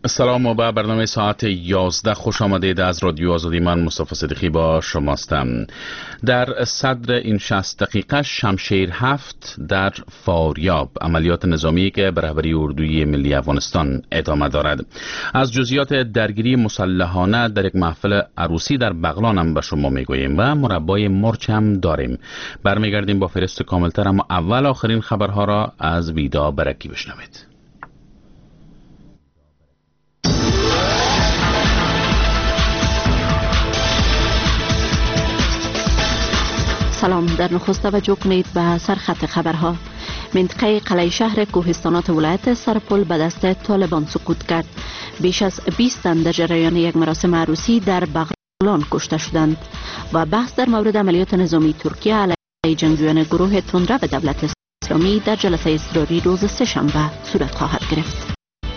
سلام و به برنامه ساعت 11 خوش آمدید. از رادیو آزادی من مصطفی صدیقی با شماستم. در صدر این 60 دقیقه شمشیر 7 در فاریاب، عملیات نظامی که به رهبری اردوی ملی افغانستان ادامه دارد. از جزئیات درگیری مسلحانه در یک محفل عروسی در بغلان هم به شما میگوییم و مربای مرچ هم داریم. برمیگردیم با فهرست کاملتر، اما اول آخرین خبرها را از ویدا برکی بشنوید. سلام. در نخست توجه کنید به سرخط خبرها. منطقه قلعه شهر کوهستانات ولایت سرپل به دست طالبان سقوط کرد. بیش از 20 تن در جریان یک مراسم عروسی در بغلان کشته شدند. و بحث در مورد عملیات نظامی ترکیه علیه جنگجویان گروه تندرو دولت اسلامی در جلسه اضطراری روز سه‌شنبه صورت خواهد گرفت.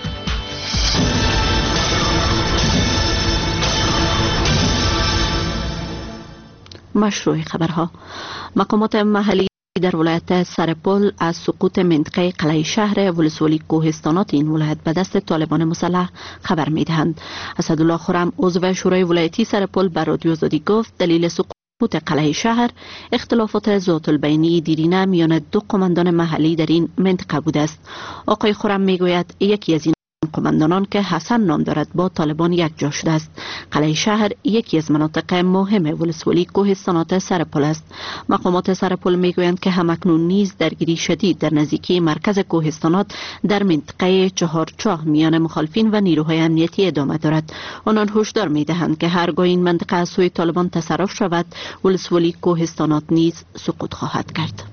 مشروع خبرها. مقامات محلی در ولایت سرپل از سقوط منطقه قلعه شهر ولسوالی کوهستانات این ولایت به دست طالبان مسلح خبر می‌دهند. اسدالله خرم عضو شورای ولایتی سرپل به رادیو آزادی گفت دلیل سقوط قلعه شهر اختلافات ذات البینی دیرینه میان دو قماندان محلی در این منطقه بوده است. آقای خرم میگوید یکی از این قماندانان که حسن نام دارد با طالبان یک جا شده است. قلعه شهر یکی از مناطق مهم ولسوالی کوهستانات سرپل است. مقامات سرپل میگویند که همکنون نیز درگیری شدید در نزدیکی مرکز کوهستانات در منطقه چهارچاه میان مخالفین و نیروهای امنیتی ادامه دارد. آنان هشدار میدهند که هرگاه این منطقه از سوی طالبان تصرف شود ولسوالی کوهستانات نیز سقوط خواهد کرد.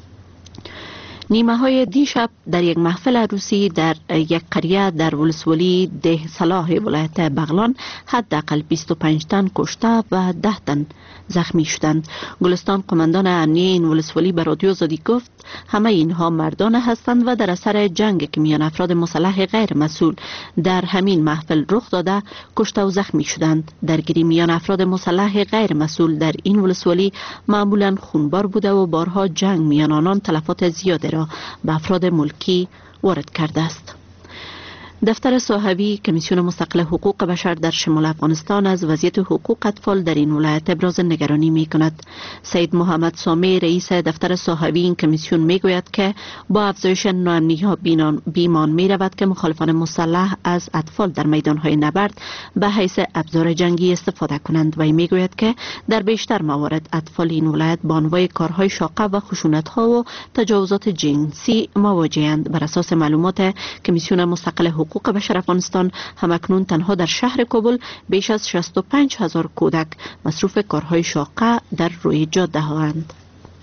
نیمه های دیشب در یک محفل عروسی در یک قریه در ولسوالی ده صلاح ولایت بغلان حداقل 25 تن کشته و 10 تن زخمی شدند. گلستان قماندان امنیه این ولسوالی به رادیو آزادی گفت همه اینها مردان هستند و در اثر جنگ که میان افراد مسلح غیر مسئول در همین محفل رخ داده کشته و زخمی شدند. درگیری میان افراد مسلح غیر مسئول در این ولسوالی معمولا خونبار بوده و بارها جنگ میان آنان تلفات زیادی را به افراد ملکی وارد کرده است. دفتر صاحبی کمیسیون مستقل حقوق بشر در شمال افغانستان از وضعیت حقوق اطفال در این ولایت ابراز نگرانی می کند. سید محمد سامی رئیس دفتر صاحبی این کمیسیون می گوید که با افزایش ناامنی ها بیمان می رود که مخالفان مسلح از اطفال در میدان های نبرد به حیث ابزار جنگی استفاده کنند و می گوید که در بیشتر موارد اطفال این ولایت با انواع کارهای شاقه و خشونت ها و تجاوزات جنسی مواجه‌اند. بر اساس معلومات کمیسیون مستقل حقوق بشر افغانستان همکنون تنها در شهر کابل بیش از 65,000 کودک مصروف کارهای شاقه در روی جاده هاند.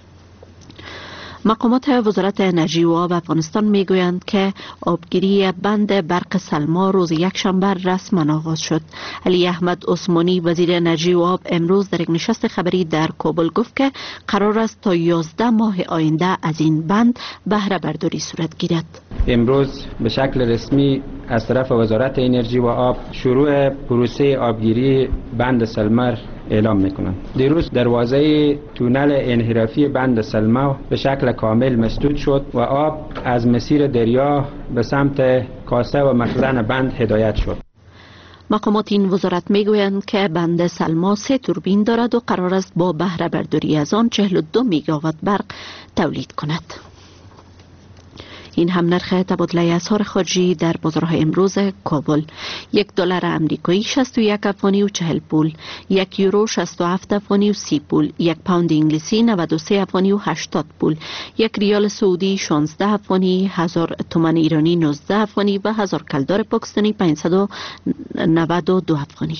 مقامات وزارت انرژی و آب افغانستان میگویند که آبگیری بند برق سلما روز یکشنبه رسما آغاز شد. علی احمد عثمانی وزیر انرژی و آب امروز در یک نشست خبری در کابل گفت که قرار است تا 11 ماه آینده از این بند بهره برداری صورت گیرد. امروز به شکل رسمی از طرف وزارت انرژی و آب شروع پروسه آبگیری بند سلما اعلام میکنند. دیروز دروازه تونل انحرافی بند سلما به شکل کامل مسدود شد و آب از مسیر دریا به سمت کاسه و مخزن بند هدایت شد. مقامات این وزارت میگویند که بند سلما 3 توربین دارد و قرار است با بهره برداری از آن 42 میگاوات برق تولید کند. این هم نرخ تبادله اسعار خارجی در بازارهای امروز کابل: $1 امریکایی 61 افغانی و 40 پول، 1 یورو 67 افغانی و 30 پول، 1 پوند انگلیسی 93 افغانی و 80 پول، 1 ریال سعودی 16 افغانی، 1000 تومان ایرانی 19 افغانی و 1000 کلدار پاکستانی 592 افغانی.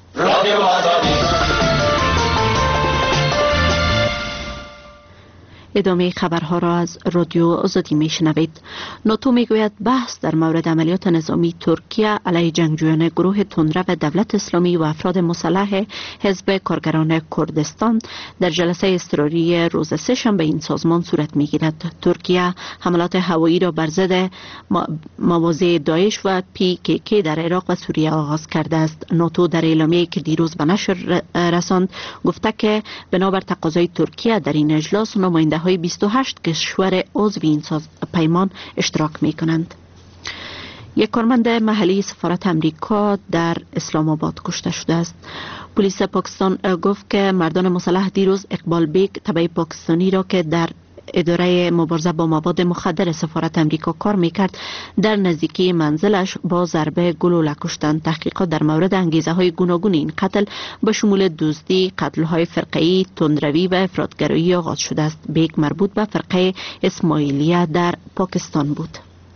ادامه خبرها را از رادیو آزادی میشنوید. ناتو میگوید بحث در مورد عملیات نظامی ترکیه علیه جنگجویان گروه تندرو دولت اسلامی و افراد مسلح حزب کارگران کردستان در جلسه اضطراری روز سه‌شنبه این سازمان صورت میگیرد. ترکیه حملات هوایی را بر ضد مواضع داعش و PKK در عراق و سوریه آغاز کرده است. ناتو در اعلامیه‌ای که دیروز به نشر رساند گفته که بنابر تقاضای ترکیه در این اجلاس نماینده های 28 کشور عضو این پیمان اشتراک می کنند. یک کارمند محلی سفارت امریکا در اسلام آباد کشته شده است. پلیس پاکستان گفت که مردان مسلح دیروز اقبال بیگ تبع پاکستانی را که در اداره مبارزه با مواد مخدر سفارت امریکا کار میکرد در نزدیکی منزلش با ضربه گلوله کشتند. تحقیقات در مورد انگیزه های گوناگون این قتل به شمول دزدی، قتل های فرقه‌ای، تندروی و افراطگرایی آغاز شده است. بیگ مربوط به فرقه اسماعیلیه در پاکستان بود.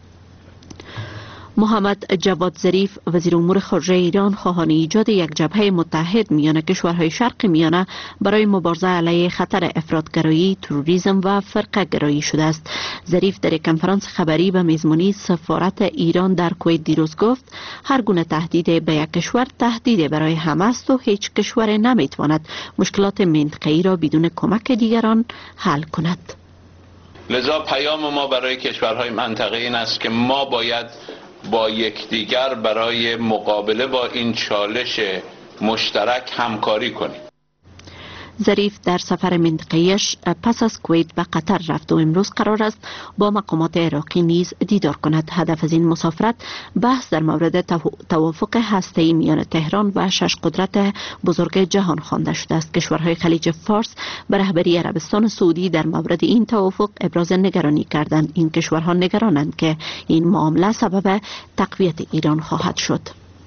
محمد جواد ظریف وزیر امور خارجه ایران خواهان ایجاد یک جبهه متحد میان کشورهای شرق میانه برای مبارزه علیه خطر افراطگرایی، تروریسم و فرقه گرایی شده است. ظریف در یک کنفرانس خبری به میزبانی سفارت ایران در کویت دیروز گفت هر گونه تهدید به یک کشور تهدید برای همه است و هیچ کشور نمیتواند مشکلات منطقه‌ای را بدون کمک دیگران حل کند. لذا پیام ما برای کشورهای منطقه این است که ما باید با یکدیگر برای مقابله با این چالش مشترک همکاری کنیم. ظریف در سفر منطقه‌ایش پس از کویت به قطر رفت و امروز قرار است با مقامات عراقی نیز دیدار کند. هدف از این مسافرت بحث در مورد توافق هسته‌ای میان تهران و 6 قدرت بزرگ جهان خوانده شده است. کشورهای خلیج فارس به رهبری عربستان سعودی در مورد این توافق ابراز نگرانی کردند. این کشورها نگرانند که این معامله سبب تقویت ایران خواهد شد.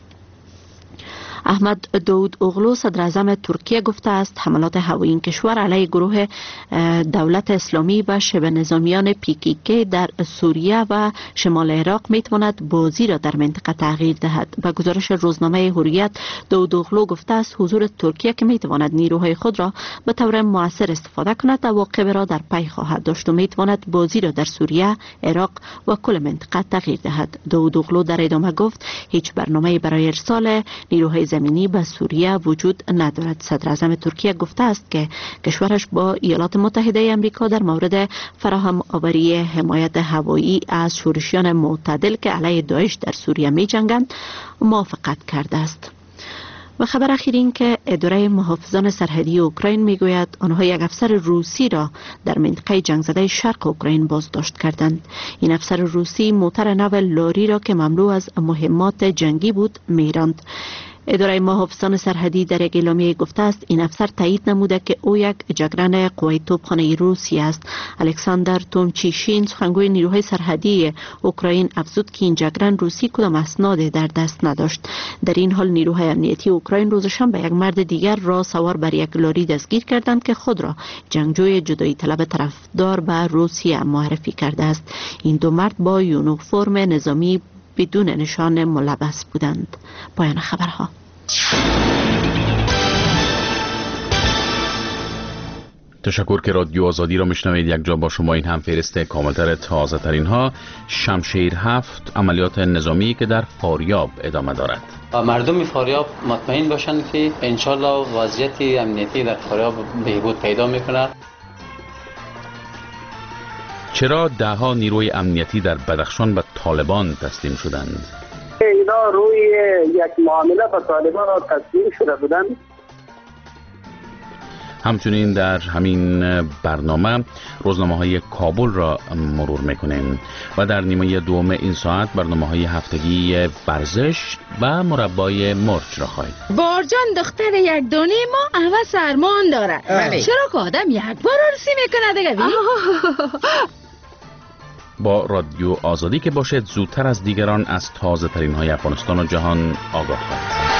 احمد داود اوغلو صدر اعظم ترکیه گفته است حملات هوایی این کشور علیه گروه دولت اسلامی و شبه نظامیان PKK در سوریه و شمال عراق میتواند بازی را در منطقه تغییر دهد. به گزارش روزنامه حریت، داود اوغلو گفته است حضور ترکیه که میتواند نیروهای خود را به طور مؤثر استفاده کند عواقب را در پی خواهد داشت و میتواند بازی را در سوریه، عراق و کل منطقه تغییر دهد. داود اوغلو در ادامه گفت هیچ برنامه‌ای برای ارسال نیروهای زمینی به سوریه وجود ندارد. صدر اعظم ترکیه گفته است که کشورش با ایالات متحده آمریکا در مورد فراهم آوری حمایت هوایی از شورشیان معتدل که علیه داعش در سوریه می جنگند موافقت کرده است. و خبر اخیر این که اداره محافظان سرحدی اوکراین میگوید آنها یک افسر روسی را در منطقه جنگ زده شرق اوکراین بازداشت کردند. این افسر روسی موتر نو لاری را که مملو از مهمات جنگی بود میراند. اداره محافظان سرحدی در یک اعلامیه گفته است این افسر تایید نموده که او یک جگرن قوای توپخانه روسی است. الکساندر تومچیشین سخنگوی نیروهای سرحدی اوکراین افزود که این جگرن روسی کدام اسناد در دست نداشت. در این حال نیروهای امنیتی اوکراین روز شنبه یک مرد دیگر را سوار بر یک لاری دستگیر کردند که خود را جنگجوی جدایی طلب طرفدار به روسیه معرفی کرده است. این دو مرد با یونیفرم نظامی بدون نشان ملبس بودند. پایان خبرها. تشکر که رادیو آزادی را میشنوید. یک جا با شما این هم فهرست کاملتر تازه ترین ها. شمشیر 7 عملیات نظامی که در فاریاب ادامه دارد. مردم فاریاب مطمئن باشند که انشالله وضعیت امنیتی در فاریاب بهبود پیدا میکنه. چرا دهها نیروی امنیتی در بدخشان به طالبان تسلیم شدند؟ اینا روی یک معامله با طالبان تسلیم شده بودند. همچنین در همین برنامه روزنامه‌های کابل را مرور میکنیم و در نیمه دوم این ساعت برنامه‌های هفتگی ورزش و مربای مرچ را خواهید. بارجان دختر یک دانه ما اول سرمان داره. چرا که آدم یک بار عروسی میکنه دیگه؟ با رادیو آزادی که باشد زودتر از دیگران از تازه ترین های افغانستان و جهان آگاه خواهید.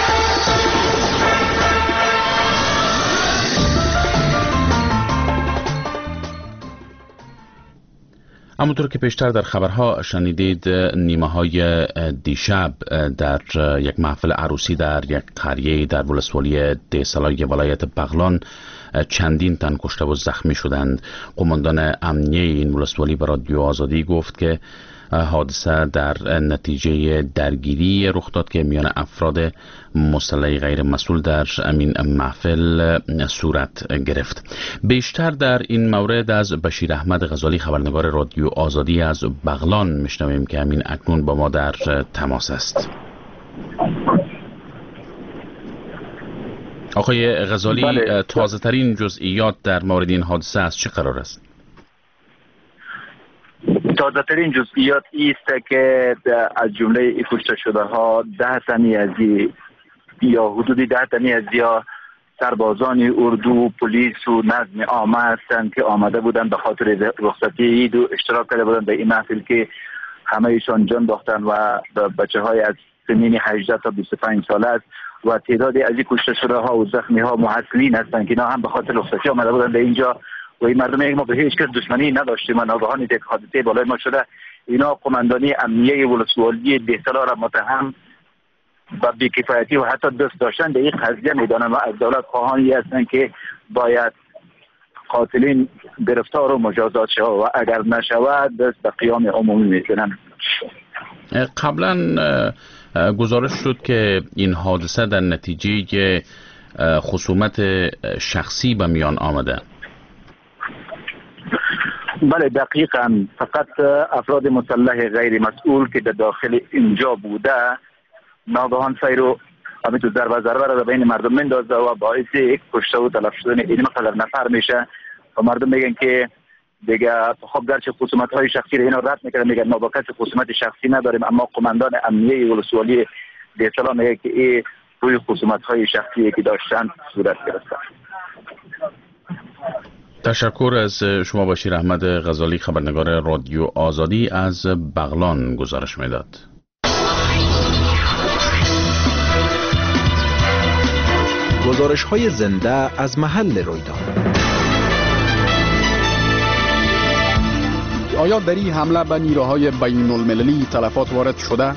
همونطور که پیشتر در خبرها شنیدید نیمه های دیشب در یک محفل عروسی در یک قریه در ولسوالی دیسلای ولایت بغلان چندین تن کشته و زخمی شدند. قماندان امنیه این ولسوالی به رادیو آزادی گفت که حادثه در نتیجه درگیری رخ داد که میان افراد مسلح غیر مسئول در امین محفل صورت گرفت. بیشتر در این مورد از بشیر احمد غزالی خبرنگار رادیو آزادی از بغلان میشنویم که همین اکنون با ما در تماس است. آقای غزالی، تازه ترین جزئیات در مورد این حادثه از چه قرار است؟ تازه ترین جزئیات است که از جمله کشته شده ها 10 تنی از یا حدود 10 تنی از یا سربازان اردو، پلیس و نظم عامه هستند که آمده بودند به خاطر رخصتی عید و اشتراک کرده بودند در این محفل که همه ایشان جان باختند و بچه های از سنین 18 تا 25 ساله است و تعدادی از این کشته شده ها و زخمی ها محصلین هستند که اینا هم به خاطر رخصتی آمده بودند در اینجا و این مردم ما به هیچ کس دشمنی نداشتیم و ناگهان یک حادثه بالای ما شده. اینا قماندانی امنیه ولسوالی دهسلا را متهم و بی‌کفایتی و حتی دست داشتن به این قضیه میدانند و از دولت خواهانی هستند که باید قاتلین گرفتار و مجازات شود و اگر نشود دست به قیام عمومی میزنند. قبلا گزارش شد که این حادثه در نتیجه خصومت شخصی به میان آمده. بله دقیقاً، فقط افراد مسلح غیر مسئول که در داخل اینجا بوده ناگهان سیر و همینطور ضربه را بین مردم میندازه و باعث یک کشته و تلف شدن این مقدار نفر میشه و مردم میگن که دیگه خب گرچه خصومت های شخصی را اینا رد میکردن، میگن ما با کسی خصومت شخصی نداریم، اما قماندان امنیه ولسوالی دهسلا میگه که این روی خصومت های شخصی که داشتن صورت گرفته. تشکر از شما بشیر احمد غزالی، خبرنگار رادیو آزادی از بغلان گزارش میداد. گزارش‌های زنده از محل رویداد. آیا در این حمله به نیروهای بین المللی تلفات وارد شده؟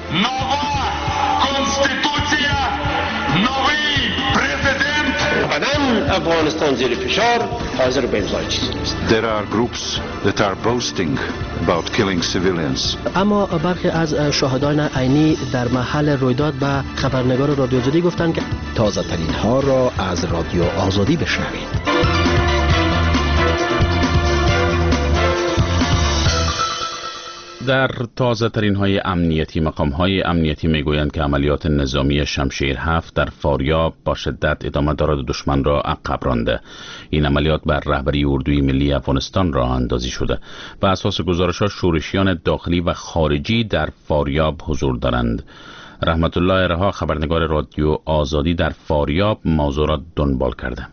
افغانستان زیر فشار حاضر به امضای چیزی نیست. There are groups that are boasting about killing civilians. اما برخی از شاهدان عینی در محل رویداد به خبرنگار رادیو آزادی گفتند که تازه ترین ها را از رادیو آزادی بشنوید. در تازه ترین های امنیتی، مقام های امنیتی میگویند که عملیات نظامی شمشیر 7 در فاریاب با شدت ادامه دارد و دشمن را عقب رانده. این عملیات بر رهبری اردوی ملی افغانستان راه اندازی شده. بر اساس گزارش‌ها شورشیان داخلی و خارجی در فاریاب حضور دارند. رحمت الله رها، خبرنگار رادیو آزادی در فاریاب، موضوع را دنبال کرده.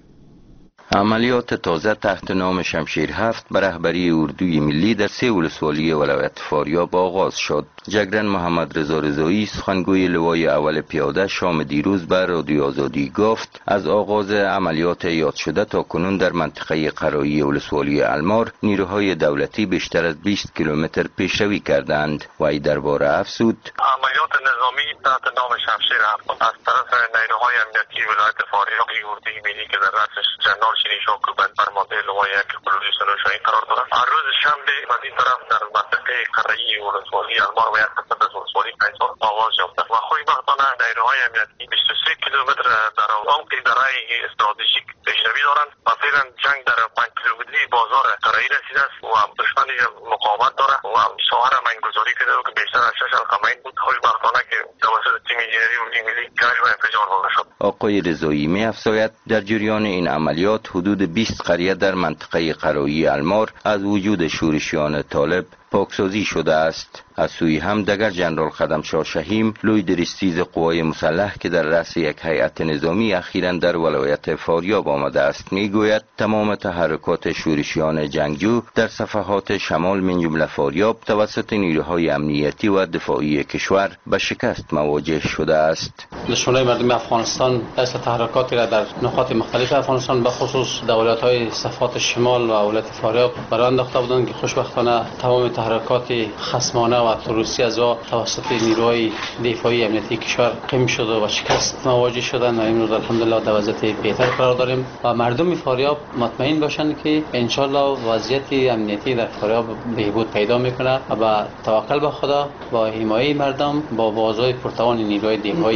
عملیات تازه تحت نام شمشیر 7 بر رهبری اردوی ملی در 3 ولسوالی ولایت فاریاب آغاز شد. جگرن محمد رضا رضایی، سخنگوی لوای اول پیاده، شام دیروز بر رادیو آزادی گفت از آغاز عملیات یاد شده تا کنون در منطقه قرایی ولسوالی المار نیروهای دولتی بیشتر از 20 کیلومتر پیشروی کردند و ای درباره افزود عملیات نظامی تحت نام شمشیر 7 از طرف نیروهای امنیتی ولایت فاریاب اردوی ملی که در رأسش جنرال شیرین شاکوبند فرمانده لوای یک بلوچی سلوشایی قرار دارد. هر روز شنبه از این طرف در منطقه قرایی ولسوالی المار و یک قسمت از ولسوالی قیصر آغاز یافته و خوشبختانه نیروهای امنیتی 23 کیلومتر در عمق دره‌ای استراتژیک پیشروی دارند و فعلا جنگ در 5 کیلومتری بازار قرایی رسیده است و دشمن مقاومت دارد و ساحه را منگذاری کرده و که بیشتر از 6 حلقه بود. خوشبختانه که توسط تیم انجینری اردوی ملی کشف و انفجار داده شد. آقای رضایی می‌افزاید در جریان این عملیات حدود 20 قریه در منطقه قرایی المار از وجود شورشیان طالب پاکسازی شده است. از سوی هم دگر جنرال خدمشاه شهیم، لوی درستیز قوای مسلح که در رأس یک هیئت نظامی اخیراً در ولایت فاریاب آمده است، میگوید تمام تحرکات شورشیان جنگجو در صفحات شمال من جمله فاریاب توسط نیروهای امنیتی و دفاعی کشور به شکست مواجه شده است. دشمنان مردم افغانستان از تحرکاتی را در نقاط مختلف افغانستان به خصوص در ولایت‌های صفحات شمال و ولایت فاریاب برآ انداخته بودند که خوشبختانه تمام تحرکات خصمانه و تروریستی از توسط نیروهای دفاعی امنیتی کشور قم شده و شکست مواجه شدند و امروز الحمدلله در وضعیت بهتر قرار داریم و مردم فاریاب مطمئن باشند که ان شاء الله وضعیت امنیتی در فاریاب بهبود پیدا میکنه و با توکل به خدا با حمایت مردم با بازوی پرتوان نیروهای دفاعی امنیتی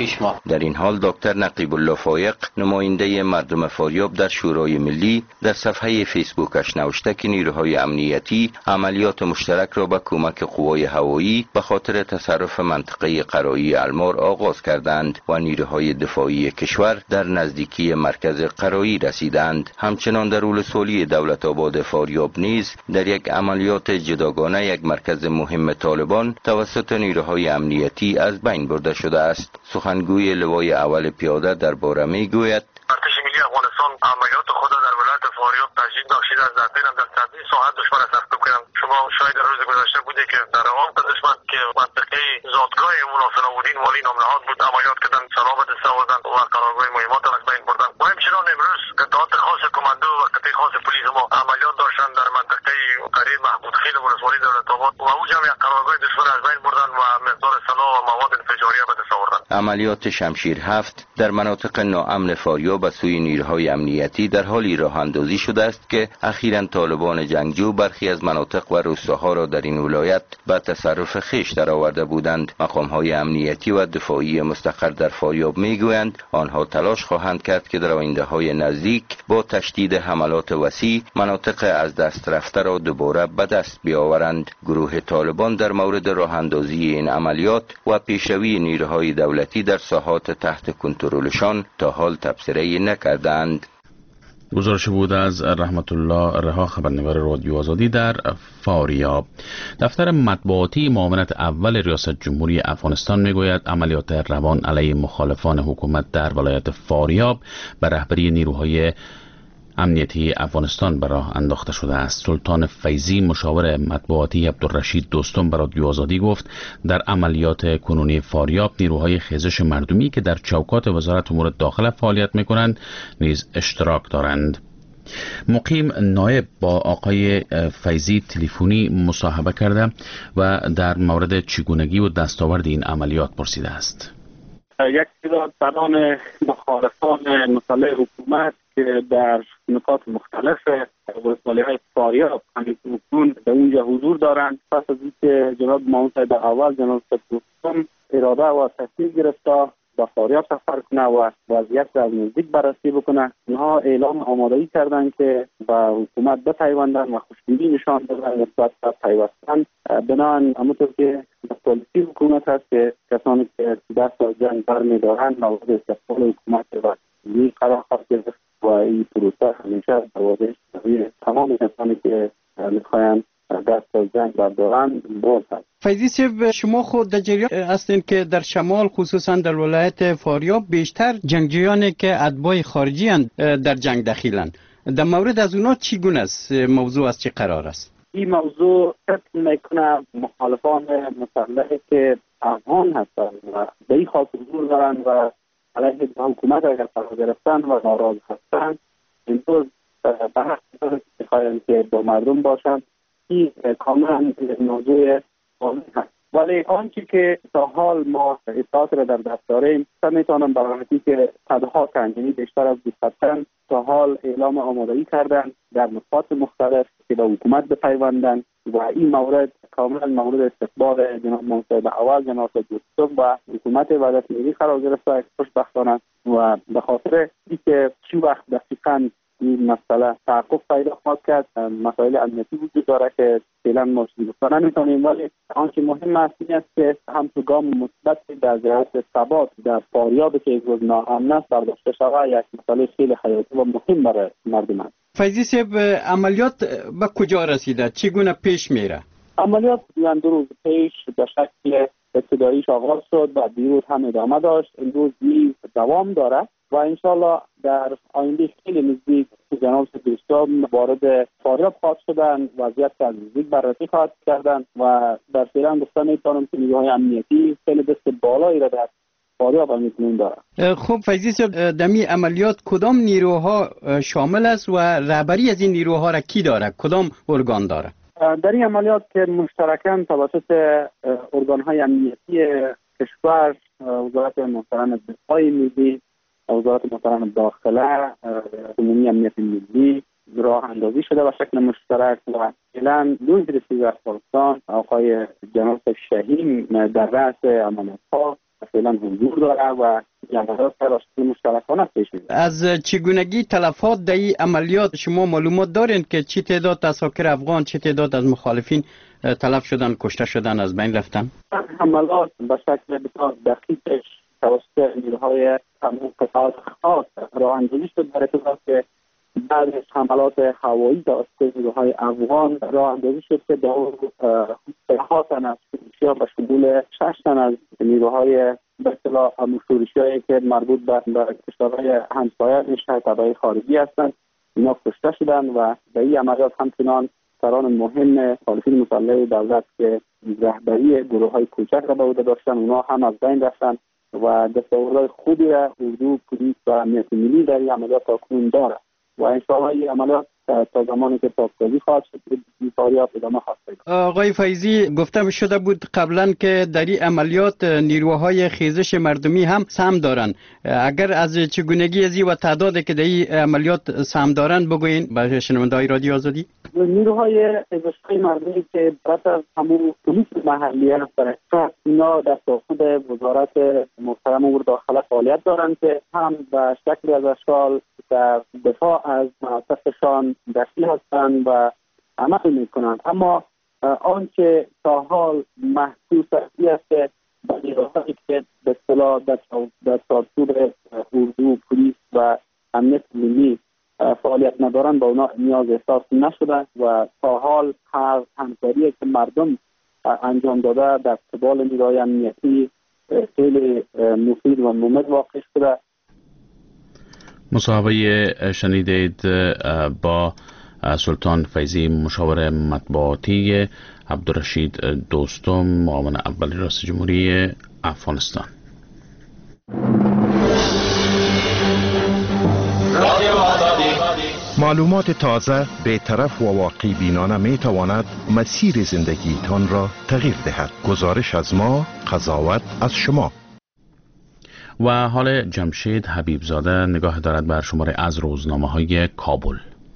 6 ماه. در این حال دکتر نقیب الله فایق نماینده مردم فاریاب در شورای ملی در صفحه فیسبوکش نوشته که نیروهای امنیتی عملیات مشترک را با کمک قوای هوایی به خاطر تصرف منطقه قرایی المار آغاز کردند و نیروهای دفاعی کشور در نزدیکی مرکز قرایی رسیدند. همچنان در ولسوالی دولت آباد فاریاب نیز در یک عملیات جداگانه یک مرکز مهم طالبان توسط نیروهای امنیتی از بین برده شده است. سخنگوی لوای اول پیاده درباره میگوید ارتش ملی افغانستان عملیات خود در ولایت فاریاب تجدید بخشیده از در بین در چندین ساعت دشمن را تعقیب کردند. شما شاید در روز گذشته بوده که در آن دشمن که منطقه زادگاه منافله‌الدین والی نامنهاد بود عملیات کردند، سلامت استوردند و قرارگاه مهمات را از بین بردند. و همچنان امروز قطعات خاص کماندو و قطعه خاص پلیس ما عملیات داشتند در منطقه قریب محمود خیل ولسوالی دولت آباد و او جمع قرارگاه دشمن از بین بردند و مقدار سلاح و مواد انفجاریه به دست آوردند. عملیات شمشیر 7 در مناطق ناامن فاریاب به سوی نیروهای امنیتی در حالی راه اندازی شده است که اخیراً طالبان جنگجو برخی از مناطق و روستاها را در این ولایت به تصرف خویش درآورده بودند. مقام‌های امنیتی و دفاعی مستقر در فاریاب میگویند آنها تلاش خواهند کرد که در آینده‌های نزدیک با تشدید حملات وسیع مناطق از دست رفته را دوباره به دست بیاورند. گروه طالبان در مورد راه اندازی این عملیات و پیشروی نیروهای دولتی در ساحات تحت کنترلشان تا حال تبصره نکردند. گزارش بود از رحمت الله رها، خبرنگار رادیو آزادی در فاریاب. دفتر مطبوعاتی معاونت اول ریاست جمهوری افغانستان میگوید عملیات روان علیه مخالفان حکومت در ولایت فاریاب به رهبری نیروهای امنیتی افغانستان به راه انداخته شده است. سلطان فیضی مشاور مطبوعاتی عبدالرشید دوستم به رادیو آزادی گفت در عملیات کنونی فاریاب نیروهای خیزش مردمی که در چوکات وزارت امور داخله فعالیت می‌کنند نیز اشتراک دارند. مقیم نایب با آقای فیضی تلفنی مصاحبه کرده و در مورد چگونگی و دستاورد این عملیات پرسیده است. یک تعداد زنان مخالفان مسلح حکومت که در نقاط مختلف ولسوالی‌های فاریاب همکنون به اونجا حضور دارند، پس از اینکه جناب معاون صاحب اول جناب دوستم اراده و تصمیم گرفته به فاریاب سفر کنه و وضعیت را از نزدیک بررسی بکنه، اینها اعلام آمادگی کردند که به حکومت بپیوندند و خوشبینی نشان دادند نسبت به پیوستن. بنابراین همونطور که پالیسی حکومت هست که کسانی که دست از جنگ برمی‌دارند مورد استقبال حکومت و قرار خواهد گرفت و این پروسه همیشه در تمام کسانی که میخواهند دست از جنگ بردارند باز هست. فیضی صاحب، شما خود در جریان هستین که در شمال خصوصا در ولایت فاریاب بیشتر جنگجویانی که اتباع خارجی اند در جنگ دخیلند. در مورد از اونا چگونه است؟ موضوع از چه قرار است؟ این موضوع فکر میکنه مخالفان مسلحی که افغان هستند و به این خاطر حضور دارند و علیه حکومت اگر قرار گرفتن و ناراض هستند، اینطور به حق میخواهند که با مردم باشند. این کاملا موضوع قانون هست، ولی آنچه که تا حال ما اطلاعات را در دست داریم میتونم به راحتی که صدها تن، یعنی بیشتر از 200 تن تا حال اعلام آمادگی کردند در نقاط مختلف که به حکومت بپیوندند و این مورد کاملا مورد استقبال جناب معاون صاحب اول جناب دوستم و حکومت وحدت ملی قرار گرفته خوشبختانه و به خاطر اینکه چی وقت دقیقاً این مسئله توقف پیدا خواهد کرد. مسائل امنیتی وجود داره که فعلا ما گفتن نمیتونیم، ولی آنچه مهم است این است که هم تو گام مثبت در جهت ثبات در فاریاب که یک روز ناامن است برداشته شود، یک مسئله خیلی حیاتی و مهم برای مردم است. فیضی صاحب، عملیات به کجا رسیده؟ چگونه پیش میره؟ عملیات یعنی 2 روز پیش به شکل ابتداییش آغاز شد و دیروز هم ادامه داشت، امروز دوام داره و انشالله در آینده خیلی نزدیک جناب دوستان وارد فاریاب خواهد شدن، وضعیت از نزدیک بررسی خواهد کردن و در فعلا گفتن میتونم که نیروهای امنیتی خیلی دست بالایی را در فاریاب میتونن دارن. خب فیضی صاحب، دمی عملیات کدام نیروها شامل است و رهبری از این نیروها را کی داره؟ کدام ارگان داره؟ در این عملیات که مشترکاً توسط ارگان‌های امنیتی کشور، وزارت محترم دفاع ملی، وزارت محترم داخله، عمومی امنیت ملی راه اندازی شده به شکل مشترک و فعلا وزیر افغانستان آقای جناب شهین در رأس عملیات‌ها فعلا حضور داره و عملیات توسط مشترکانه پیش میره. از چگونگی تلفات در این عملیات شما معلومات دارین که چی تعداد اساکر افغان، چی تعداد از مخالفین تلف شدن، کشته شدن، از بین رفتن؟ حملات به شکل بسیار دقیقش توسط نیروهای امنیت قطعات خاص راه اندازی شد در ابتدا که بعد از حملات هوایی توسط نیروهای افغان راه اندازی شد که در اون 10 تن از شورشی‌ها به شمول 6 تن از نیروهای به اصطلاح شورشی‌هایی که مربوط به کشورهای همسایه شهرهای خارجی هستند اینا کشته شدند و در این عملیات همچنان سران مهم مخالفین مسلح دولت که رهبری گروه‌های کوچک را به عهده داشتن اونا هم از بین رفتند و دستاوردهای خوبی را اردو، پلیس و امنیت ملی در این عملیات تاکنون دارد و انشاءالله این عملیات تا زمانی که پاسداری خواهد شد این فعالیت ادامه خواهد پیدا. آقای فیضی، گفتم شده بود قبلا که در این عملیات نیروهای خیزش مردمی هم سهم دارن. اگر از چگونگی ازی و تعدادی که در این عملیات سهم دارن بگوین به شنونده‌های رادیو آزادی. نیروهای خیزش مردمی که بعد از همون پلیس محلی هست برای اینا در ساخت وزارت محترم امور داخله فعالیت دارند که هم به شکلی از اشکال در دفاع از مناطقشان دخیل هستند و عمل میکنند. اما آنچه تا حال محسوس است که به نیروهایی که به اصطلاح در چارچوب اردو، پلیس و امنیت ملی فعالیت ندارند با اونا نیاز احساس نشده و تا حال هر همکاری که مردم انجام داده در قبال نیروهای امنیتی خیلی مفید و مفید واقع شده. مصاحبه شنیدید با سلطان فیضی، مشاور مطبوعاتی عبدالرشید دوستم، معاون اول ریاست جمهوری افغانستان. معلومات تازه، بی‌طرف و واقعی بینانه می تواند مسیر زندگیتان را تغییر دهد. گزارش از ما، قضاوت از شما. و حال جمشید حبیبزاده نگاه دارد بر شماره از روزنامه‌های کابل.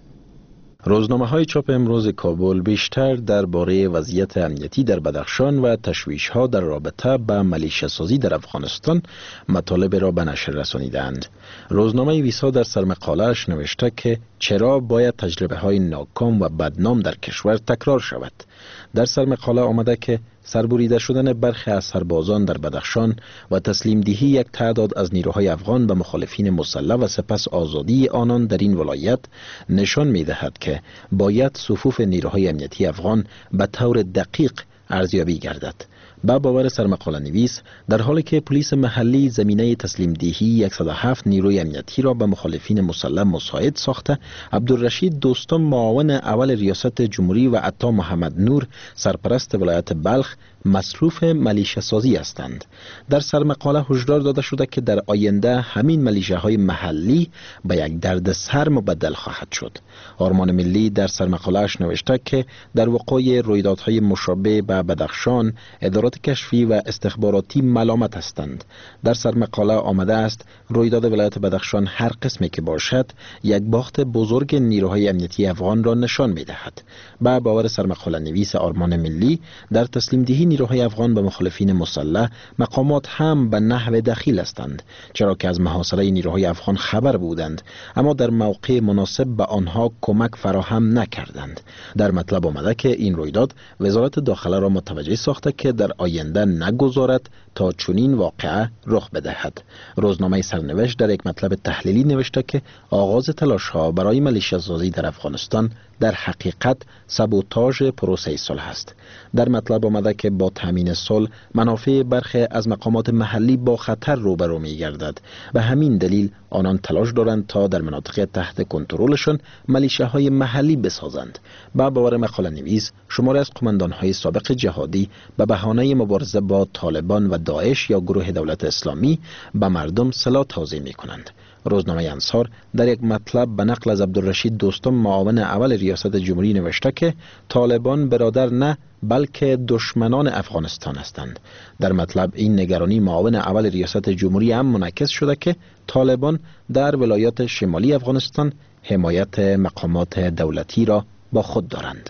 روزنامه‌های چاپ امروز کابل بیشتر درباره وضعیت امنیتی در بدخشان و تشویش‌ها در رابطه با ملیشه‌سازی در افغانستان مطالب را به نشر رسانیدند. روزنامه ویسا در سرمقاله‌اش نوشته که چرا باید تجربه‌های ناکام و بدنام در کشور تکرار شود. در سرمقاله آمده که سربریده شدن برخی از سربازان در بدخشان و تسلیم دهی یک تعداد از نیروهای افغان به مخالفین مسلح و سپس آزادی آنان در این ولایت نشان می دهد که باید صفوف نیروهای امنیتی افغان به طور دقیق ارزیابی گردد. با باور سرمقاله نویس، در حالی که پلیس محلی زمینه تسلیم دهی 107 نیروی امنیتی را به مخالفین مسلح مساعد ساخته، عبدالرشید دوستم، معاون اول ریاست جمهوری و عطا محمد نور، سرپرست ولایت بلخ، مصروف ملیشه سازی هستند. در سرمقاله هشدار داده شده که در آینده همین ملیشه های محلی به یک دردسر مبدل خواهد شد. آرمان ملی در سرمقاله‌اش نوشته که در وقوع رویدادهای مشابه به بدخشان، ادارات کشفی و استخباراتی ملامت هستند. در سرمقاله آمده است رویداد ولایت بدخشان هر قسمی که باشد یک باخت بزرگ نیروهای امنیتی افغان را نشان می‌دهد. با باور سرمقاله نویس آرمان ملی، در تسلیم دهی نیروهای افغان به مخالفین مسلح مقامات هم به نحو دخیل هستند، چرا که از محاصره نیروهای افغان خبر بودند اما در موقع مناسب به آنها کمک فراهم نکردند. در مطلب آمده که این رویداد وزارت داخله را متوجه ساخته که در آینده نگذارد تا چنین واقعه رخ بدهد. روزنامه سرنوشت در یک مطلب تحلیلی نوشته که آغاز تلاش‌ها برای ملیشه‌سازی در افغانستان در حقیقت سابوتاژ پروسه صلح است. در مطلب آمده که با تامین صلح منافع برخی از مقامات محلی با خطر روبرو می‌گردد. به همین دلیل آنان تلاش دارند تا در مناطق تحت کنترلشان ملیشه‌های محلی بسازند. با باور مقاله نویس، شماری از قماندان‌های سابق جهادی به بهانه مبارزه با طالبان و داعش یا گروه دولت اسلامی به مردم سلاح توزیع می‌کنند. روزنامه انصار در یک مطلب به نقل از عبدالرشید دوستم، معاون اول ریاست جمهوری نوشته که طالبان برادر نه بلکه دشمنان افغانستان هستند. در مطلب این نگرانی معاون اول ریاست جمهوری هم منعکس شده که طالبان در ولایات شمالی افغانستان حمایت مقامات دولتی را با خود دارند.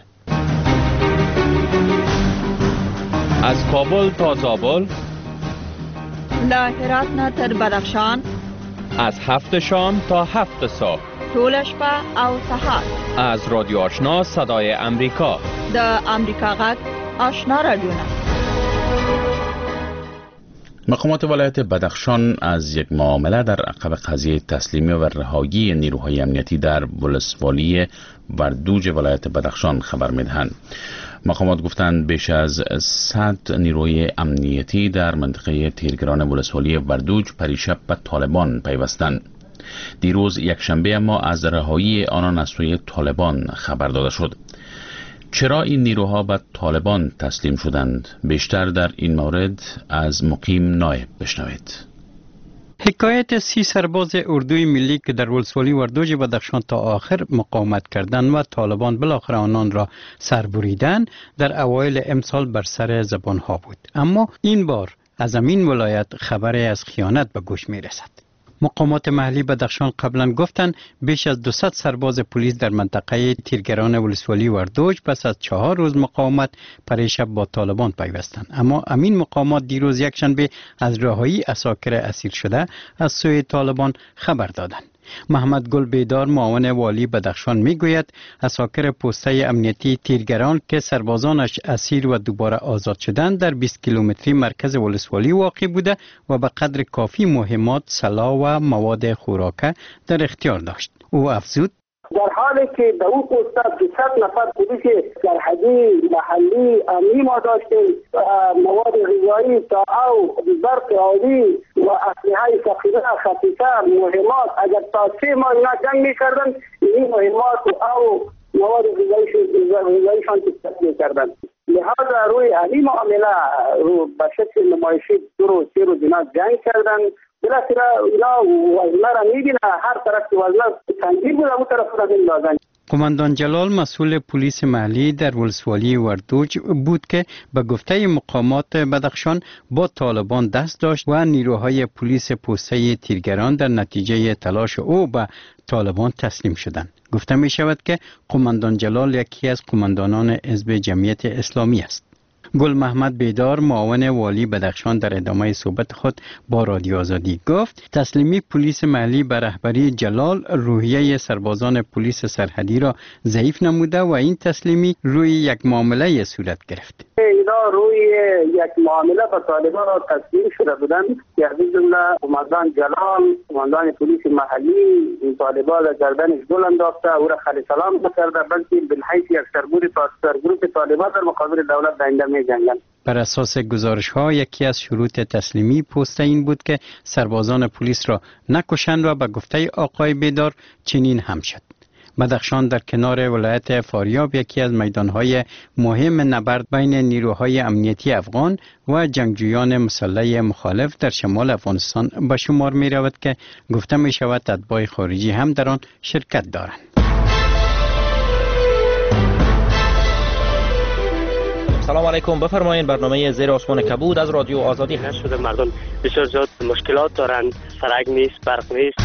از کابل تا زابل لاهرات نه تر بدخشان از 7 شام تا 7 صبح طول شپه او سهار از رادیو آشنا صدای امریکا د امریکا غږ آشنا رادیو. مقامات ولایت بدخشان از یک معامله در عقب قضیه تسلیمی و رهایی نیروهای امنیتی در ولسوالی وردوج ولایت بدخشان خبر میدهند. مقامات گفتند بیش از 100 نیروی امنیتی در منطقه تیرگران ولسوالی وردوج پریشب به طالبان پیوستند. دیروز یکشنبه اما از رهایی آنان از سوی طالبان خبر داده شد. چرا این نیروها به طالبان تسلیم شدند؟ بیشتر در این مورد از مقیم نایب بشنوید. حکایت 30 سرباز اردوی ملی که در ولسوالی وردوج بدخشان تا آخر مقاومت کردند و طالبان بالاخره آنان را سربریدند در اوایل امسال بر سر زبان ها بود. اما این بار از این ولایت خبری از خیانت به گوش می رسد. مقامات محلی بدخشان قبلا گفتند بیش از 200 سرباز پلیس در منطقه تیرگران ولسوالی وردوج پس از 4 روز مقاومت پریشب با طالبان پیوستند. اما امین مقامات دیروز یکشنبه از رهایی عساکر اسیر شده از سوی طالبان خبر دادند. محمد گل بیدار معاون والی بدخشان میگوید عساکر پسته امنیتی تیرگران که سربازانش اسیر و دوباره آزاد شدند در 20 کیلومتری مرکز ولسوالی واقع بوده و به قدر کافی مهمات، سلاح و مواد خوراکه در اختیار داشت. او افزود در حالی که در اون پسته 200 نفر پلیس سرحدی محلی امنی ما داشتیم، مواد غذایی تا او برق آبی و اسلحه ثقیله خفیفه مهمات اگر تا 3 ماه اینا جنگ میکردن این مهمات او مواد غذاییشان تسلیم میکردن. لحاظا روی این معامله رو به شکل نمایشی 2 روز 3 روز اینا جنگ کردن. بالاخره اینا وزنه را میبینه، هر طرف که وزنه تنگیر بود اون طرف را میندازن. قماندان جلال مسئول پلیس محلی در ولسوالی وردوج بود که به گفته مقامات بدخشان با طالبان دست داشت و نیروهای پلیس پسته تیرگران در نتیجه تلاش او به طالبان تسلیم شدند. گفته می شود که قماندان جلال یکی از قماندانان حزب جمعیت اسلامی است. گل محمد بیدار معاون والی بدخشان در ادامه صحبت خود با رادیو آزادی گفت تسلیمی پلیس محلی به رهبری جلال روحیه سربازان پلیس سرحدی را ضعیف نموده و این تسلیمی روی یک معامله صورت گرفت. اینا روی یک معامله با طالبان را تسلیم شده بودند که از جمله قماندان جلال، قماندان پلیس محلی این طالبان را گردنش گل انداخته او را خالی سلام نکرده، بلکه بالحیث یک سرگروه طالبان در مقابل دولت دنده می جنگند. بر اساس گزارش ها یکی از شروط تسلیمی پست این بود که سربازان پلیس را نکشند و به گفته آقای بیدار چنین هم شد. بدخشان در کنار ولایت فاریاب یکی از میدانهای مهم نبرد بین نیروهای امنیتی افغان و جنگجویان مسلح مخالف در شمال افغانستان به شمار می رود که گفته می شود اتباع خارجی هم در آن شرکت دارند. سلام علیکم، بفرمایید. برنامه زیر آسمان کبود از رادیو آزادی هست. شده مردم بسیار زیاد مشکلات دارند، سرک نیست، برق نیست.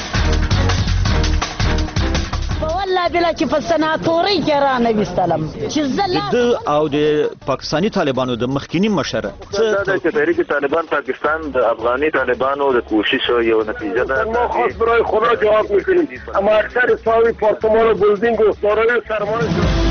والله بلا چې په سناتوري کې را نه وستلم چې د او د پاکستانی طالبانو د مخکینی مشر دا چې تحریک طالبان پاکستان د افغاني طالبانو د کوشش یو نتیجه ده. ما خاص برای خدا جواب میکنیم، اما اکثر ساوی پارتمان و بلدینگ و دارای سرمایه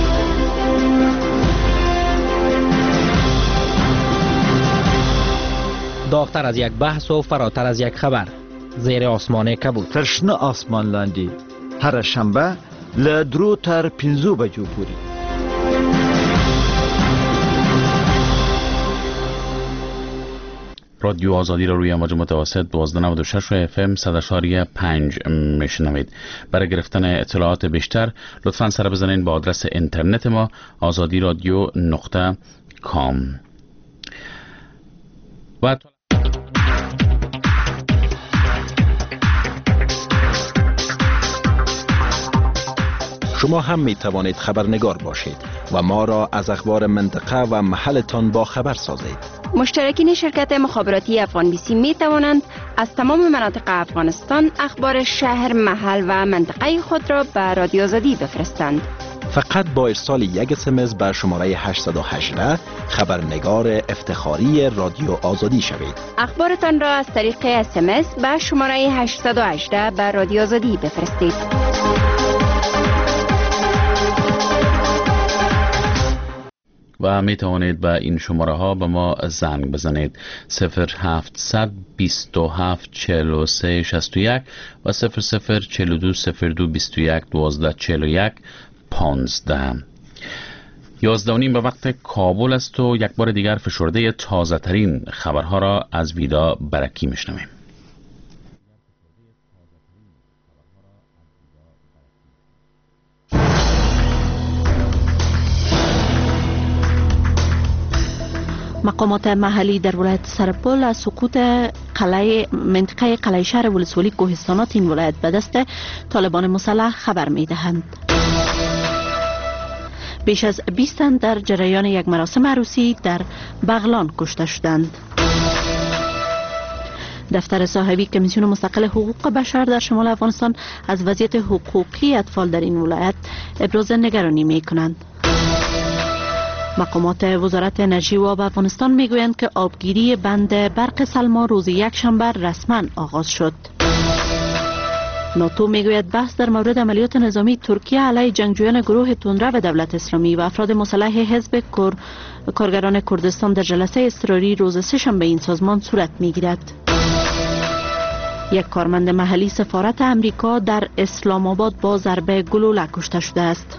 داغتر از یک بحث و فراتر از یک خبر. زیر آسمان کبود. ترشنه آسمان لاندی هر شنبه لدرو تر 5 بجو پوری. رادیو آزادی را روی موج متوسط 1296 FM 100.5 میشنوید. برای گرفتن اطلاعات بیشتر لطفاً سر بزنید با آدرس اینترنت ما azadiradio.com. و شما هم می توانید خبرنگار باشید و ما را از اخبار منطقه و محلتان با خبر سازید. مشترکین شرکت مخابراتی افغان بیسی می توانند از تمام مناطق افغانستان اخبار شهر، محل و منطقه خود را به رادیو آزادی بفرستند. فقط با ارسال یک SMS به شماره 818 خبرنگار افتخاری رادیو آزادی شوید. اخبارتان را از طریق SMS به شماره 818 به رادیو آزادی بفرستید. و می توانید به این شماره ها به ما زنگ بزنید 0700 27 43 61 و 0042 02 21 12 41 15. 11:30 به وقت کابل است و یک بار دیگر فشرده تازه ترین خبرها را از ویدا برکی میشنویم. مقامات محلی در ولایت سرپل از سقوط منطقه قلعه شهر ولسوالی کوهستانات این ولایت به دست طالبان مسلح خبر می دهند. بیش از 20 تن در جریان یک مراسم عروسی در بغلان کشته شدند. دفتر صاحبی کمیسیون مستقل حقوق بشر در شمال افغانستان از وضعیت حقوقی اطفال در این ولایت ابراز نگرانی می کنند. مقامات وزارت انرژی و آب افغانستان میگویند که آبگیری بند برق سلما روز یکشنبه رسما آغاز شد. ناتو میگوید بحث در مورد عملیات نظامی ترکیه علیه جنگجویان گروه تندرو دولت اسلامی و افراد مسلح حزب کارگران کردستان در جلسه اضطراری روز سه‌شنبه این سازمان صورت میگیرد. یک کارمند محلی سفارت امریکا در اسلام آباد با ضربه گلوله کشته شده است.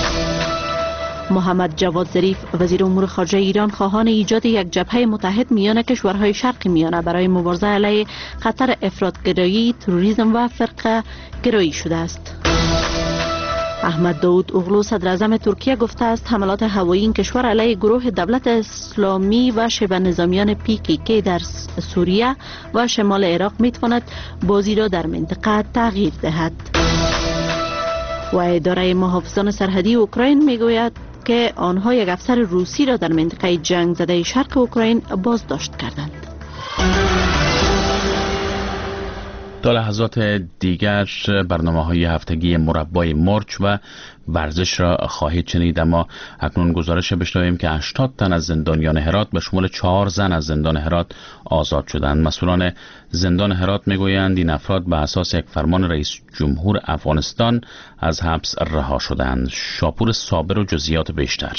محمد جواد ظریف وزیر امور خارجه ایران خواهان ایجاد یک جبهه متحد میان کشورهای شرق میانه برای مبارزه علیه خطر افراطگرایی، تروریسم و فرقه گرایی شده است. احمد داود اوغلو صدر اعظم ترکیه گفته است حملات هوایی این کشور علیه گروه دولت اسلامی و شبه نظامیان PKK در سوریه و شمال عراق میتواند بازی را در منطقه تغییر دهد. و اداره محافظان سرحدی اوکراین میگوید که آنها یک افسر روسی را در منطقه جنگ زده شرق اوکراین بازداشت کردند. تا لحظات دیگر برنامه‌های هفتگی مربای مرچ و ورزش را خواهید شنید، اما اکنون گزارش بشنویم که 80 تن از زندانیان هرات به شمول 4 زن از زندان هرات آزاد شدند. مسئولان زندان هرات میگویند این افراد به اساس یک فرمان رئیس جمهور افغانستان از حبس رها شدند. شاپور صابر و جزئیات بیشتر.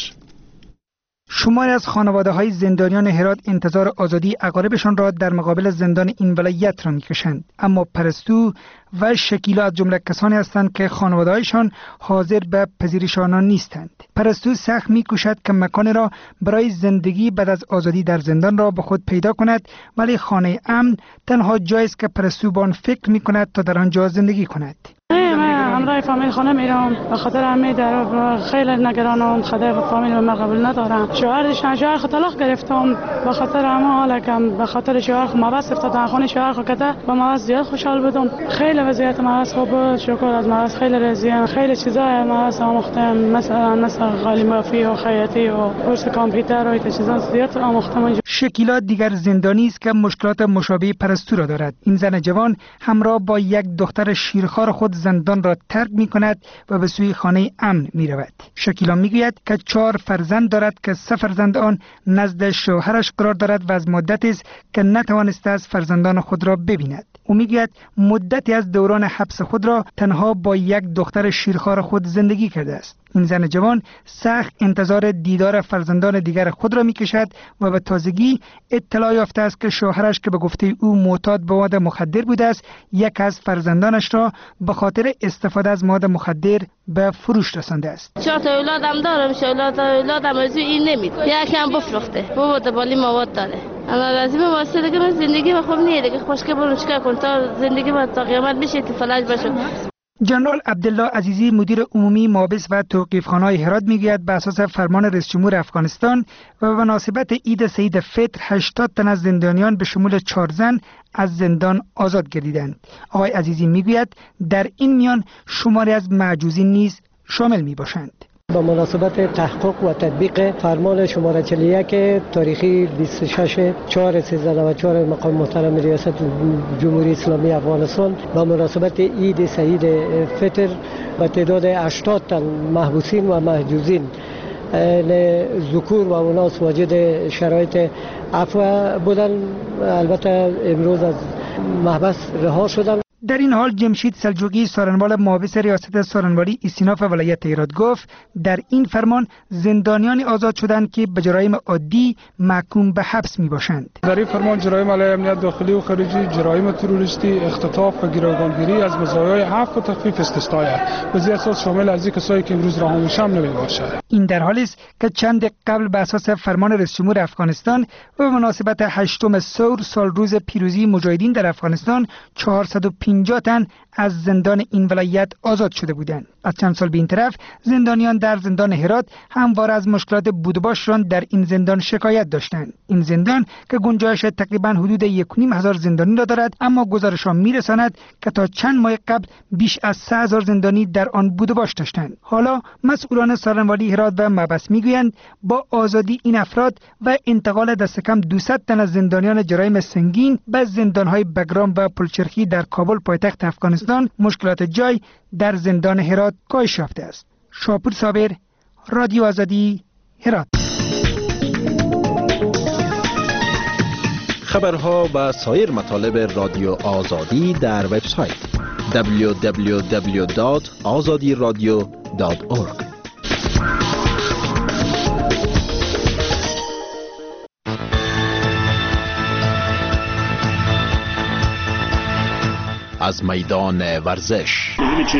شماری از خانواده‌های زندانیان هرات انتظار آزادی اقاربشان را در مقابل زندان این ولایت را می‌کشند، اما پرستو و شکیلا از جمله کسانی هستند که خانواده‌هایشان حاضر به پذیرش آنان نیستند. پرستو سخت می‌کوشد که مکانی را برای زندگی بعد از آزادی در زندان را به خود پیدا کند، ولی خانه امن تنها جایی است که پرستو به آن فکر می‌کند تا در آنجا زندگی کند. همراه فامیل خانه میرم به خاطر امید در خیلی نگرانم، خاطر فامیل ما قبول ندارم. شوهر خود طلاق گرفتم به خاطر اما حالکم، به خاطر شوهر خود موث افتادم خونه شوهر خود کده با موث زیاد خوشحال بودم. خیلی وضعیت موث خوب بود، شکر از موث خیلی راضیم. خیلی چیزا موث آموختم، مثلا قالی مافی و خیاطی و کورس کامپیوتر و این چیزا زیاد آموختم. شکیلا دیگر زندانی است که مشکلات مشابه پرستو را دارد. این زن جوان همراه با یک دختر شیرخوار خود زندان را ترک می کند و به سوی خانه امن می رود. شکیلا می گوید که 4 فرزند دارد که 3 فرزند آن نزد شوهرش قرار دارد و از مدتی است که نتوانسته از فرزندان خود را ببیند. او می گوید مدتی از دوران حبس خود را تنها با یک دختر شیرخوار خود زندگی کرده است. این زن جوان سخت انتظار دیدار فرزندان دیگر خود را می کشد و به تازگی اطلاع یافته است که شوهرش که به گفته او معتاد به مواد مخدر بوده است، یک از فرزندانش را به خاطر استفاده از مواد مخدر به فروش رسانده است. 4 تا اولادم دارم، اولادم از این نمیده، یکم بفروخته، بابا دبالی مواد داره. اما لازمه واسه دیگه من زندگی با خوب نیه دیگه، خوشگل برو چیکار کنم تا زندگی با تا قیامت بشه که فلج باشه. جنرال عبدالله عزیزی مدیر عمومی محابس و توقیفخانه‌های هرات میگوید به اساس فرمان رئیس جمهور افغانستان و به مناسبت عید سعید فطر 80 تن از زندانیان به شمول 4 زن از زندان آزاد گردیدند. آقای عزیزی میگوید در این میان شماری از معجوزین نیز شامل میباشند. با مناسبت تحقق و تطبیق فرمان شماره 41 تاریخی 26/4/1394 مقام محترم ریاست جمهوری اسلامی افغانستان با مناسبت عید سعید فطر با تعداد 80 تن محبوسین و محجوزین ذکور و اناث واجد شرایط عفو بودن، البته امروز از محبس رها شدن. در این حال جمشید سلجوقی سارنوال محافظ ریاست سارنوالی استیناف ولایت هرات گفت در این فرمان زندانیان آزاد شدند که به جرایم عادی محکوم به حبس می باشند. در این فرمان جرایم علیه امنیت داخلی و خارجی، جرایم تروریستی، اختطاف و گروگانگیری از مزایای عفو و تخفیف استثنایی است. به اساس شامل از کسایی که امروز رها میشن نمی باشد. این در حالی است که چند قبل به اساس فرمان رئیس جمهور افغانستان و به مناسبت 8 ثور سال روز پیروزی مجاهدین در افغانستان 450 تن از زندان این ولایت آزاد شده بودند. از چند سال به این طرف زندانیان در زندان هرات همواره از مشکلات بود و باششان در این زندان شکایت داشتند. این زندان که گنجایش تقریبا حدود 1,500 زندانی را دارد، اما گزارش‌ها می‌رساند که تا چند ماه قبل بیش از 3,000 زندانی در آن بود و باش داشتند. حالا مسئولان سارنوالی هرات و مبس میگویند با آزادی این افراد و انتقال دست کم 200 تن از زندانیان جرایم سنگین به زندان‌های بگرام و پلچرخی در کابل پایتخت افغانستان مشکلات جای در زندان هرات کاهش یافته است. شاپور صابر، رادیو آزادی، هرات. خبرها و سایر مطالب رادیو آزادی در وبسایت www.azadiradio.org. از میدان ورزش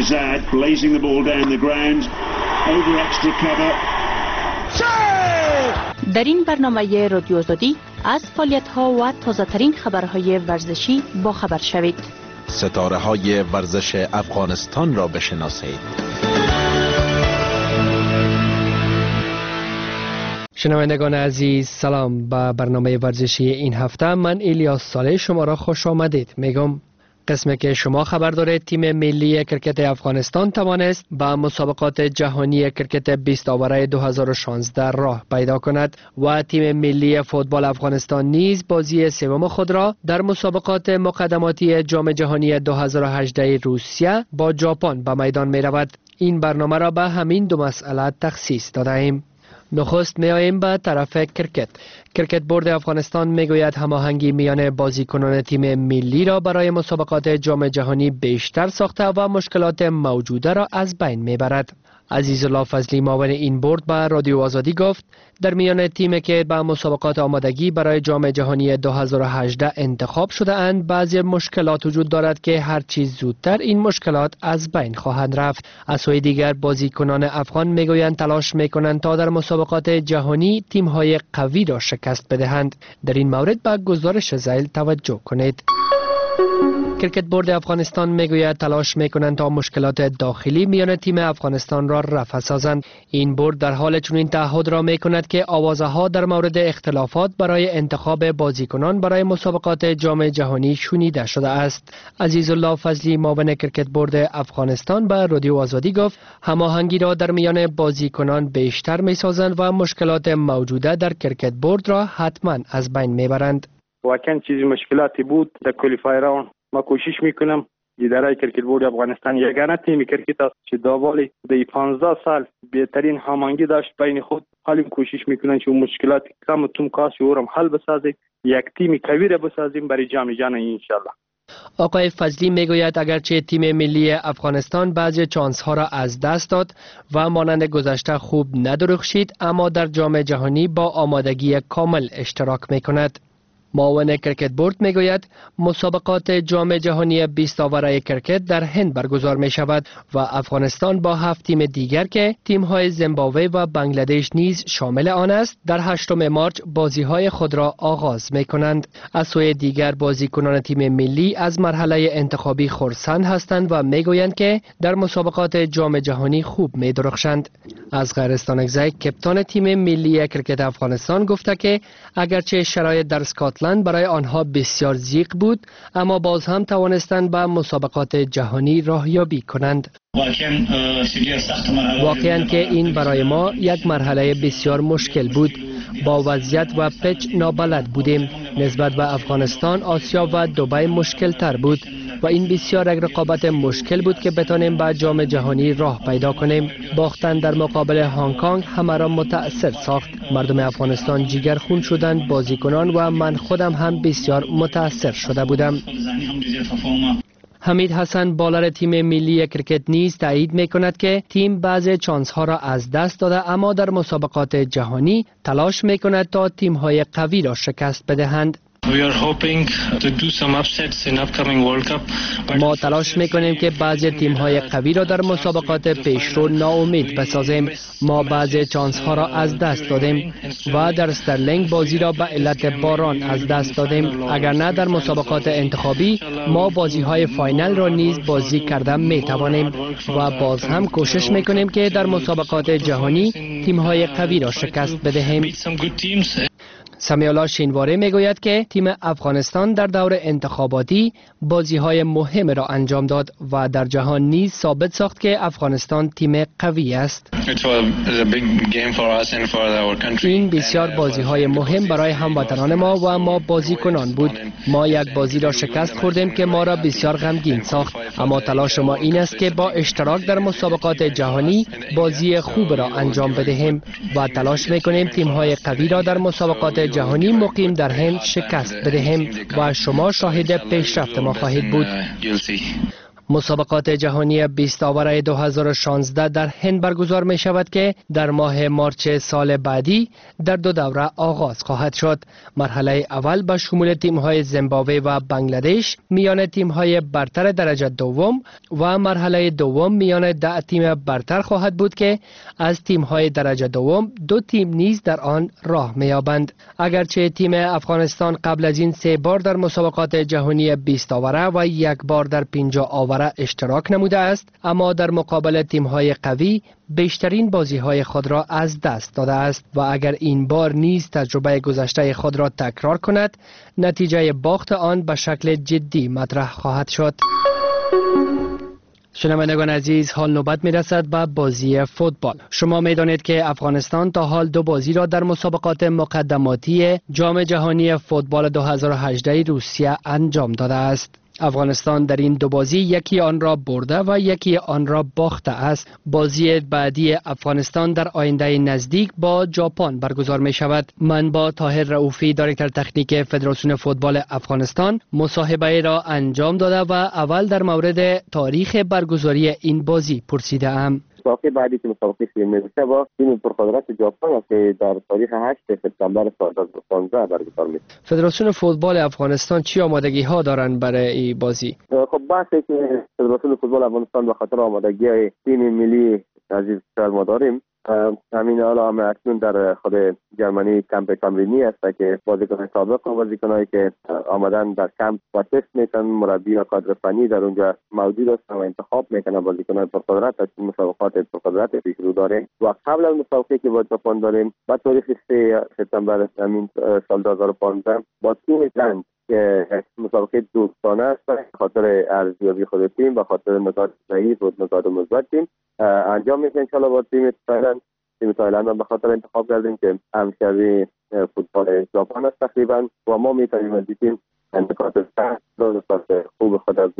در این برنامه رادیو آزادی از فعالیت‌ها و تازه‌ترین خبرهای ورزشی با خبر شوید. ستاره‌های ورزش افغانستان را بشناسید. شنوندگان عزیز، سلام. به برنامه ورزشی این هفته من الیاس صالح شما را خوش آمدید میگم. قسمی که شما خبر دارید تیم ملی کرکت افغانستان توانست به مسابقات جهانی کرکت 20 آوره 2016 راه پیدا کند و تیم ملی فوتبال افغانستان نیز بازی سوم خود را در مسابقات مقدماتی جام جهانی 2018 روسیه با ژاپن به میدان می رود. این برنامه را به همین دو مسئله تخصیص داده ایم. نخست میاییم به طرف کرکت. کرکت بورد افغانستان میگوید هماهنگی میان بازیکنان تیم ملی را برای مسابقات جام جهانی بیشتر ساخته و مشکلات موجوده را از بین میبرد. عزیزالله فضلی معاون این بورد به رادیو آزادی گفت در میان تیمی که به مسابقات آمادگی برای جام جهانی 2018 انتخاب شده اند بعضی مشکلات وجود دارد که هر چیز زودتر این مشکلات از بین خواهند رفت. از سوی دیگر بازیکنان افغان میگویند تلاش میکنند تا در مسابقات جهانی تیم‌های قوی را شکست بدهند. در این مورد به گزارش زیل توجه کنید. کرکت بورد افغانستان میگوید تلاش میکنند تا مشکلات داخلی میان تیم افغانستان را رفع سازند. این بورد در حال چنین تعهد را میکند که آوازها در مورد اختلافات برای انتخاب بازیکنان برای مسابقات جام جهانی شنیده شده است. عزیزالله فضلی معاون کرکت بورد افغانستان به رادیو آزادی گفت هماهنگی را در میان بازیکنان بیشتر میسازند و مشکلات موجوده در کرکت بورد را حتما از بین میبرند. واقعا چیزی مشکلاتی بود در کوالیفایر ما کوشش میکنم اداره کرکت بورد افغانستان یگانه تیم کرکت است که داوری در 15 سال بهترین هماهنگی داشت بین خود. حالا کوشش میکنن که مشکلات کم توم کاش اورم حل بسازیم، یک تیم قوی را بسازیم برای جام جهانی ان شاء الله. آقای فضلی میگوید اگرچه تیم ملی افغانستان بعضی چانس ها را از دست داد و مانند گذشته خوب ندرخشید، اما در جام جهانی با آمادگی کامل اشتراک میکند. معاون کرکت بورد میگوید مسابقات جام جهانی 20 آوره کرکت در هند برگزار می شود و افغانستان با 7 تیم دیگر که تیم های زیمبابوه و بنگلادش نیز شامل آن است در 8 مارس بازی های خود را آغاز می کنند. از سوی دیگر بازیکنان تیم ملی از مرحله انتخابی خرسند هستند و میگویند که در مسابقات جام جهانی خوب می درخشند. از غیرستان اگزای کپتان تیم ملی کرکت افغانستان گفته که اگرچه شرایط در اسکاتلند اسکاتلند برای آنها بسیار ضیق بود، اما باز هم توانستند به مسابقات جهانی راهیابی کنند. واقعاً که این برای ما یک مرحله بسیار مشکل بود. با وضعیت و پچ نابلد بودیم. نسبت به افغانستان، آسیا و دبی مشکل تر بود و این بسیار یک رقابت مشکل بود که بتانیم به جام جهانی راه پیدا کنیم. باختن در مقابل هنگ کنگ همه را متأثر ساخت. مردم افغانستان جیگرخون شدند، بازیکنان و من خودم هم بسیار متأثر شده بودم. حمید حسن بالر تیم ملی کرکت نیز تایید می کند که تیم بعضی چانس ها را از دست داده، اما در مسابقات جهانی تلاش می کند تا تیم های قوی را شکست بدهند. ما تلاش میکنیم که بعضی تیم های قوی را در مسابقات پیشرو ناامید بسازیم. ما بعضی چانس ها را از دست دادیم و در استرلینگ بازی را به علت باران از دست دادیم. اگر نه در مسابقات انتخابی ما بازی های فاینل را نیز بازی کرده می توانیم و باز هم کوشش میکنیم که در مسابقات جهانی تیم های قوی را شکست بدهیم. سمیعالله شینواره میگوید که تیم افغانستان در دور انتخاباتی بازی‌های مهم را انجام داد و در جهان نیز ثابت ساخت که افغانستان تیم قوی است. این بسیار بازی‌های مهم برای هموطنان ما و ما بازیکنان بود. ما یک بازی را شکست خوردیم که ما را بسیار غمگین ساخت، اما تلاش ما این است که با اشتراک در مسابقات جهانی بازی خوب را انجام بدهیم و تلاش می‌کنیم تیم‌های قوی را در مسابقات جهانی مقیم در هند شکست بدهیم و شما شاهد پیشرفت ما خواهید بود. مسابقات جهانی 20 آوره 2016 در هند برگزار می شود که در ماه مارچ سال بعدی در 2 دوره آغاز خواهد شد. مرحله اول به شمول تیم‌های زیمبابوه و بنگلادش میان تیم‌های برتر درجه دوم و مرحله دوم میان 10 تیم برتر خواهد بود که از تیم‌های درجه دوم 2 تیم نیز در آن راه می‌یابند. اگرچه تیم افغانستان قبل از این 3 بار در مسابقات جهانی 20 آوره و 1 بار در 50 آوره اشتراک نموده است، اما در مقابل تیم‌های قوی بیشترین بازی‌های خود را از دست داده است و اگر این بار نیز تجربه گذشته خود را تکرار کند، نتیجه باخت آن به شکل جدی مطرح خواهد شد. شنوندگان عزیز، حال نوبت می‌رسد به بازی فوتبال. شما می‌دانید که افغانستان تا حال 2 بازی را در مسابقات مقدماتی جام جهانی فوتبال 2018 روسیه انجام داده است. افغانستان در این 2 بازی یکی آن را برده و یکی آن را باخته است. بازی بعدی افغانستان در آینده نزدیک با ژاپن برگزار می شود. من با طاهر رؤوفی، دایرکتور تکنیک فدراسیون فوتبال افغانستان، مصاحبه را انجام داده و اول در مورد تاریخ برگزاری این بازی پرسیده ام. مسابقه بعدی که مسابقه فیلم میشه با تیم پرقدرت ژاپن که در تاریخ 8 سپتامبر سال 2015 برگزار میشه. فدراسیون فوتبال افغانستان چی آمادگی ها دارند برای این بازی؟ خب بحثی که فدراسیون فوتبال افغانستان به خاطر آمادگی های تیم ملی عزیز ما داریم، همین حالا هم اکنون در خود جرمنی کمپ تمرینی است که بازیکنان سابق و بازیکنایی که آمدن در کمپ و تست میکنن، مربی و کادر فنی در اونجا موجود است و انتخاب میکنن بازیکنان پرقدرت از مسابقات پرقدرت پیش رو داره و قبل از مسابقه که با ژاپن داریم با تاریخ 3 سپتامبر همین سال 2015 با تیم زن که مسابقه دوستانه است به خاطر ارزیابی خود تیم و خاطر نکات ضعیف و نکات مثبت تیم انجام میشه. انشالله با تیم تایلند به خاطر انتخاب کردیم که همشبیه فوتبال ژاپن است تقریبا و ما میتونیم از تیم نکات سخت و نکات خوب خود از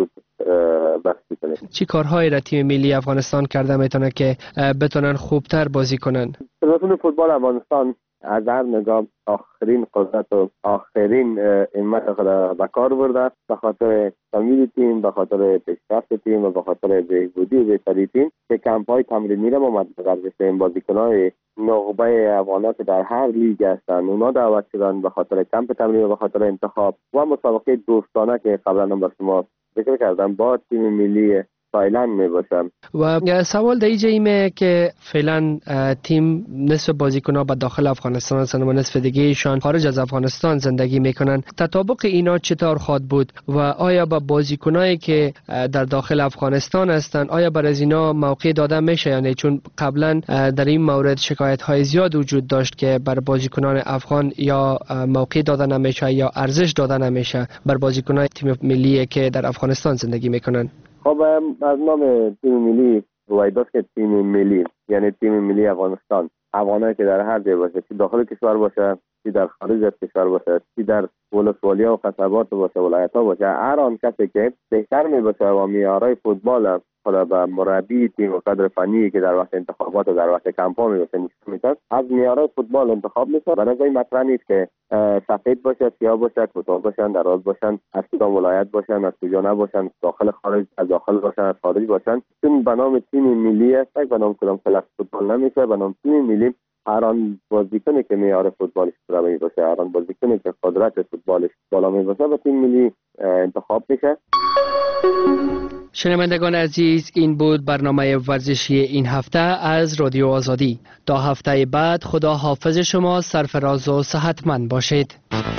بحث کنیم. چی کارهایی را تیم ملی افغانستان کرده میتونه که بتونن خوبتر بازی کنن؟ فدراسیون فوتبال افغانستان از هر نگاه آخرین قدرت و آخرین همت خود به کار برده به خاطر تمرین تیم، به خاطر پیشرفت تیم و به خاطر بهبودی و بهتری تیم که کمپ‌های تمرینی را ما مد نظر داشتیم. بازیکن‌های نخبه افغان‌ها که در هر لیگ هستند اونا دعوت شدن به خاطر کمپ تمرینی و به خاطر انتخاب و مسابقه دوستانه که قبلا هم بر شما ذکر کردم با تیم ملی تایلند می باشم. و سوال در اینجا ایمه که فعلا تیم نصف بازیکن‌ها به داخل افغانستان هستند و نصف دیگه ایشان خارج از افغانستان زندگی میکنن. تطابق اینا چطور خواهد بود و آیا با بازیکنایی که در داخل افغانستان هستند آیا بر از اینا موقع داده میشه یا نه؟ چون قبلا در این مورد شکایت های زیاد وجود داشت که بر بازیکنان افغان یا موقع داده نمیشه یا ارزش داده نمیشه بر بازیکنان تیم ملی که در افغانستان زندگی میکنن. خب از نام تیم ملی رویداست که تیم ملی یعنی تیم ملی افغانستان، افغانایی که در هر جای باشه، چه داخل کشور باشه، چه در خارج از کشور باشه، چه در ولسوالی‌ها و قصبات باشه، ولایت‌ها باشه، هر آن کسی که بهتر می‌باشه و معیارهای فوتبال خدا به مربی تیم و کادر فنی که در وقت انتخابات و در وقت کمپا میشه میشه از معیارهای فوتبال انتخاب میشه. برای این مطرح نیست که سفید باشه، سیاه باشه، کوتاه باشن، دراز باشن، از کدام ولایت باشن، از کجا نباشن، داخل خارج، از داخل باشن، از خارج باشن. چون به نام تیم ملی است، به نام کدام کلاس فوتبال نمیشه، به نام تیم ملی هر آن بازیکنی که معیار فوتبالش بالا باشه، هر آن بازیکنی که قدرت فوتبالش بالا باشه به تیم ملی انتخاب میشه. شنوندگان عزیز، این بود برنامه ورزشی این هفته از رادیو آزادی. تا هفته بعد خدا حافظ شما، سرفراز و صحتمند باشید.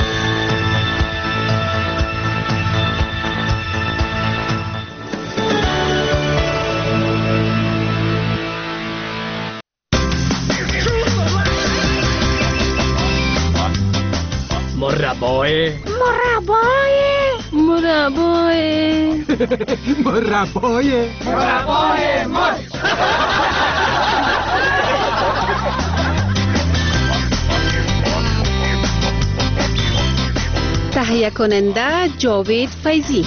مربای مرچ. تهیه کننده جاوید فیضی.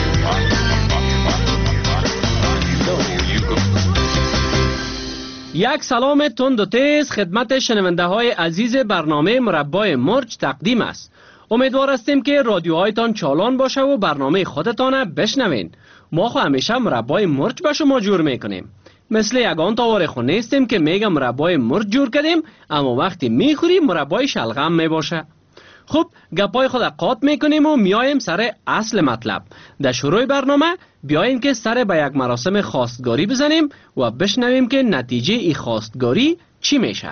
یک سلام تند و تیز خدمت شنونده های عزیز برنامه مربای مرچ تقدیم است. امیدوار هستیم که رادیوهایتان چالان باشه و برنامه خودتان بشنوین. ما خو همیشه مربای مرچ به شما جور میکنیم. مثل یگان تاوار خو نیستیم که میگم مربای مرچ جور کردیم اما وقتی میخوریم مربای شلغم میباشه. خب گپای خود قاط میکنیم و میایم سر اصل مطلب. در شروع برنامه بیاین که سر به یک مراسم خواستگاری بزنیم و بشنویم که نتیجه ای خواستگاری چی میشه.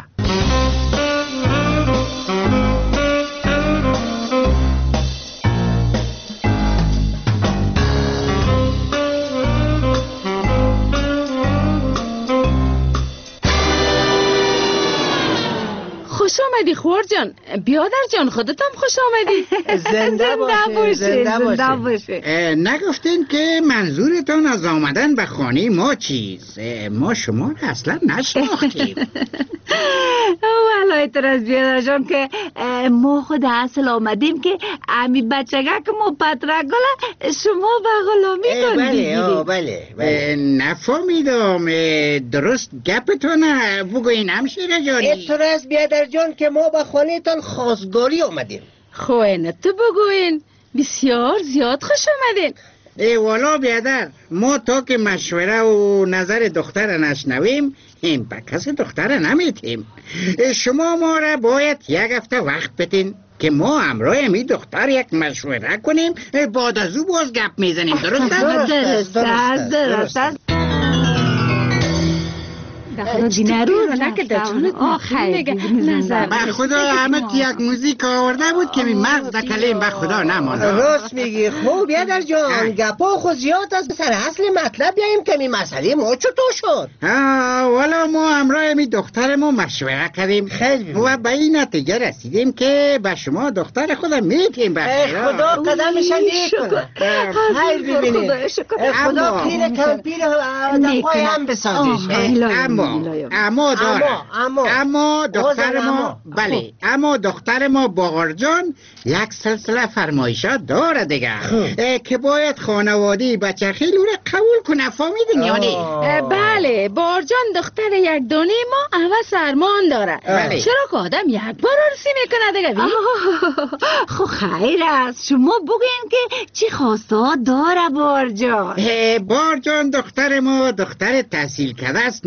خوش آمدی خور جان. بیادر جان خودتم خوش آمدی. زنده باشه. نگفتین که منظورتان از آمدن به خانه ما چیز؟ ما شما را اصلا نشناختیم. والله تر از بیادر جان که ما خود اصل آمدیم که امی بچگه که ما پترگل شما به غلامی کن بگیریم. بله نفهمیدم. درست گپتون بگوین همشیره جانی. تر از بیادر جان که ما به خانه تان خواستگاری آمدیم. خوینه تو بگوین. بسیار زیاد خوش آمدین. والا بیادر ما تا که مشوره و نظر دختر نشنویم این به کس دختر نمیتیم. شما ما را باید یک هفته وقت بدین که ما همراه می دختر یک مشوره کنیم، بعد از او باز گپ میزنیم. درست است. به خدا همه یک موزیک آورده بود که می مغز دکلیم به خدا نمانده. راست میگی. خوب بیادر جان گپا خو زیاد از سر اصل مطلب بیاییم که می مسئله ما چطور شد. والا ما همراه می دختر ما مشوره کردیم و به این نتیجه رسیدیم که به شما دختر خودم میتیم. خدا قدمش نیکنه. خیر ببینید خدا پیر کم پیر دفعه هم بسازیش. اما دختر ما بله اما دختر ما باقر جان یک سلسله فرمایشات داره دیگه که باید خانوادی بچه خیلی رو قبول کنه. فهمیدین یعنی؟ بله باقر جان دختر یک دانه ما اول سرمان داره. چرا که آدم یک بار عروسی میکنه دیگه؟ خب خیر است شما بگین که چی خواسته داره باقر جان. باقر جان دختر ما دختر تحصیل کرده است. نام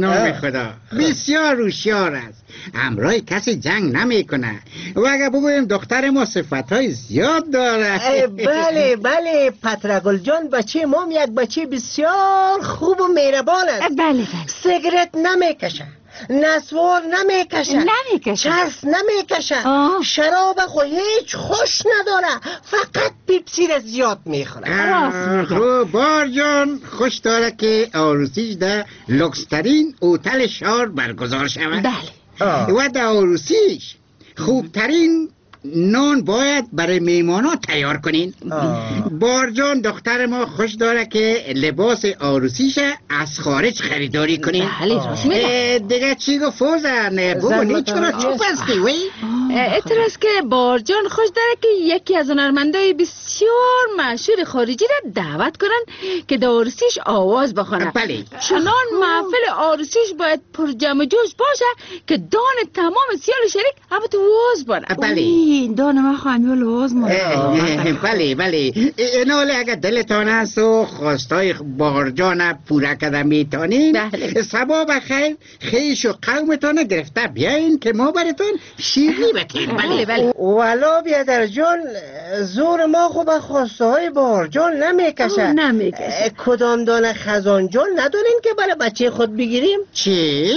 خدا بسیار هوشیار است. همراه کسی جنگ نمیکنه و اگر بگویم دختر ما صفتهای زیاد داره. بله پترگل جان، بچه ما یک بچه بسیار خوب و مهربان است. بله. سیگرت نمیکشه، نسوار نمیکشه، چرس نمیکشه، شراب خو هیچ خوش نداره، فقط پیپسی را زیاد میخوره. خب بار جان خوش داره که عروسیش در لوکسترین هتل شهر برگزار شود. بله. و در عروسیش خوبترین نان باید برای میمانا تیار کنین. بارجان دختر ما خوش داره که لباس عروسیش از خارج خریداری کنین. دیگه چی گو فوزن بگونی چرا چوب هستی وی؟ اعتراض که بارجان خوش داره که یکی از هنرمندای بسیار مشهور خارجی را دعوت کنن که در عروسیش آواز بخونه. چنان محفل عروسیش باید پر جمع جوش باشه که دان تمام سیال شریک همه تو واز بانه. دان ما خواهیم لوز بله ایناله اگر دلتان هست و خواستای بارجان پورا کده میتانین، سبا بخیر خیش و قومتان گرفته بیاین که ما براتون شیرنی بکنیم. بله. والا بیادر جان، زور ما خوب خواسته های بارجان نمیکشه. کدام دانه خزان جان ندارین که برای بچه خود بگیریم؟ چی؟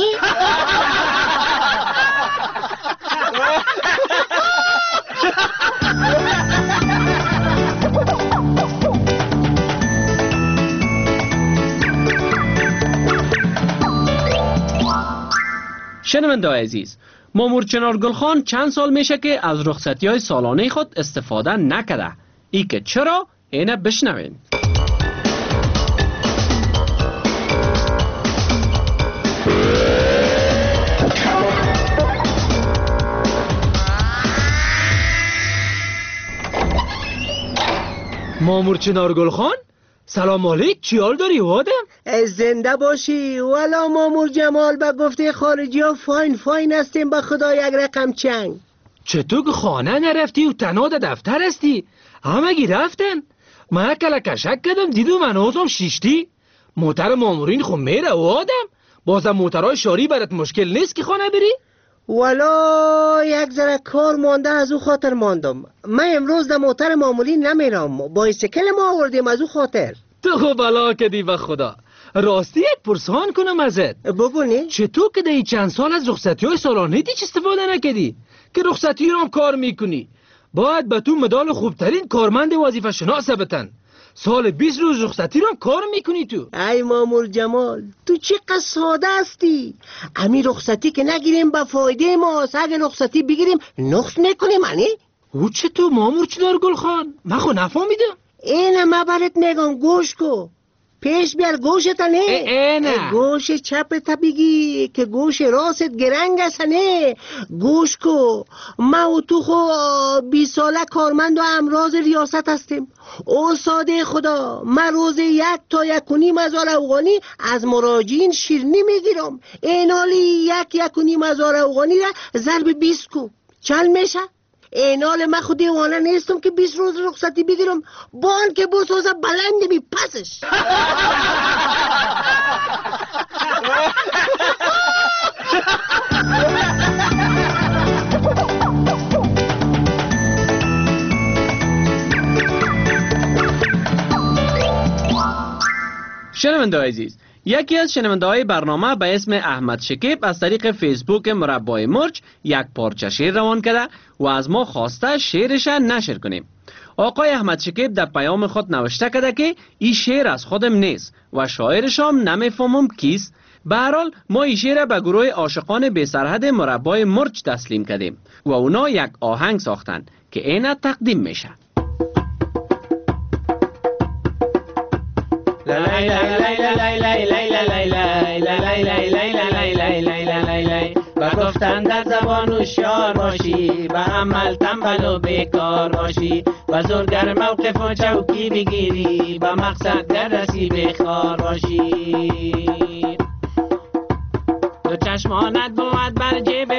شنونده‌های عزیز، مامور چنار گلخان چند سال میشه که از رخصتی‌های سالانه خود استفاده نکرده. ای که چرا؟ اینه بشنوین. مامور چنار گلخان، سلام علیک، چی حال داری وادم؟ زنده باشی. والا مامور جمال به گفته خارجی ها فاین هستیم، به خدا یک رقم چنگ. چطور که خانه نرفتی و تنها در دفتر هستی؟ همگی رفتن؟ من کلکشک کردم دیدو منازم شیشتی. موتر مامورین خو میره وادم، بازم موترهای شاری برات مشکل نیست که خانه بری؟ والا یک ذره کار مانده، از او خاطر ماندم. من امروز در موتر معمولی نمیرم، بایسکل ما آوردیم از او خاطر. تو بلا کدی به خدا. راستی یک پرسان کنم ازت، بگونی؟ چطور که در چند سال از رخصتی های سالانه هیچ استفاده نکردی؟ که رخصتی رو هم کار میکنی، باید به تو مدال خوبترین کارمند وظیفه شناس بتن. سال 20 روز رخصتی رو هم کار میکنی تو. ای مامور جمال، تو چقدر ساده هستی. امی رخصتی که نگیریم به فایده ما، اگه رخصتی بگیریم نقص میکنیم. او چطور مامور چنار گلخان؟ من خو نفهمیدم. اینه ما برات میگم، گوش کو. پیش بیار گوشت نه. اینه گوش چپت بگی که گوش راست گرنگ است نه. گوش کو. ما و تو خو 20 ساله کارمند و امراض ریاست هستیم. او ساده خدا، من روز 1 تا 1.5 افغانی از مراجعین شیرنی میگیرم. این حالی 1.5 افغانی را ضرب 20 کو چند میشه؟ این حال من خود دیوانه نیستم که 20 روز رخصتی بگیرم، بان که بسازه بلنده بی پسش. شنونده عزیز، یکی از شنونده های برنامه به اسم احمد شکیب از طریق فیسبوک مربای مرچ یک پارچه شعر روان کرده و از ما خواسته شعرش نشر کنیم. آقای احمد شکیب در پیام خود نوشته کرده که این شعر از خودم نیست و شاعرش هم نمیفهمم کیست. به هر حال ما این شعر به گروه عاشقان بی سرحد مربای مرچ تسلیم کردیم و اونا یک آهنگ ساختن که اینه تقدیم میشه. و گفتن در زبان هوشیار باشی، به عمل تنبل و بیکار باشی، و زورگر موقف و چوکی بگیری، به مقصد در رسی بخار باشی. دو چشمانت بود بر جیب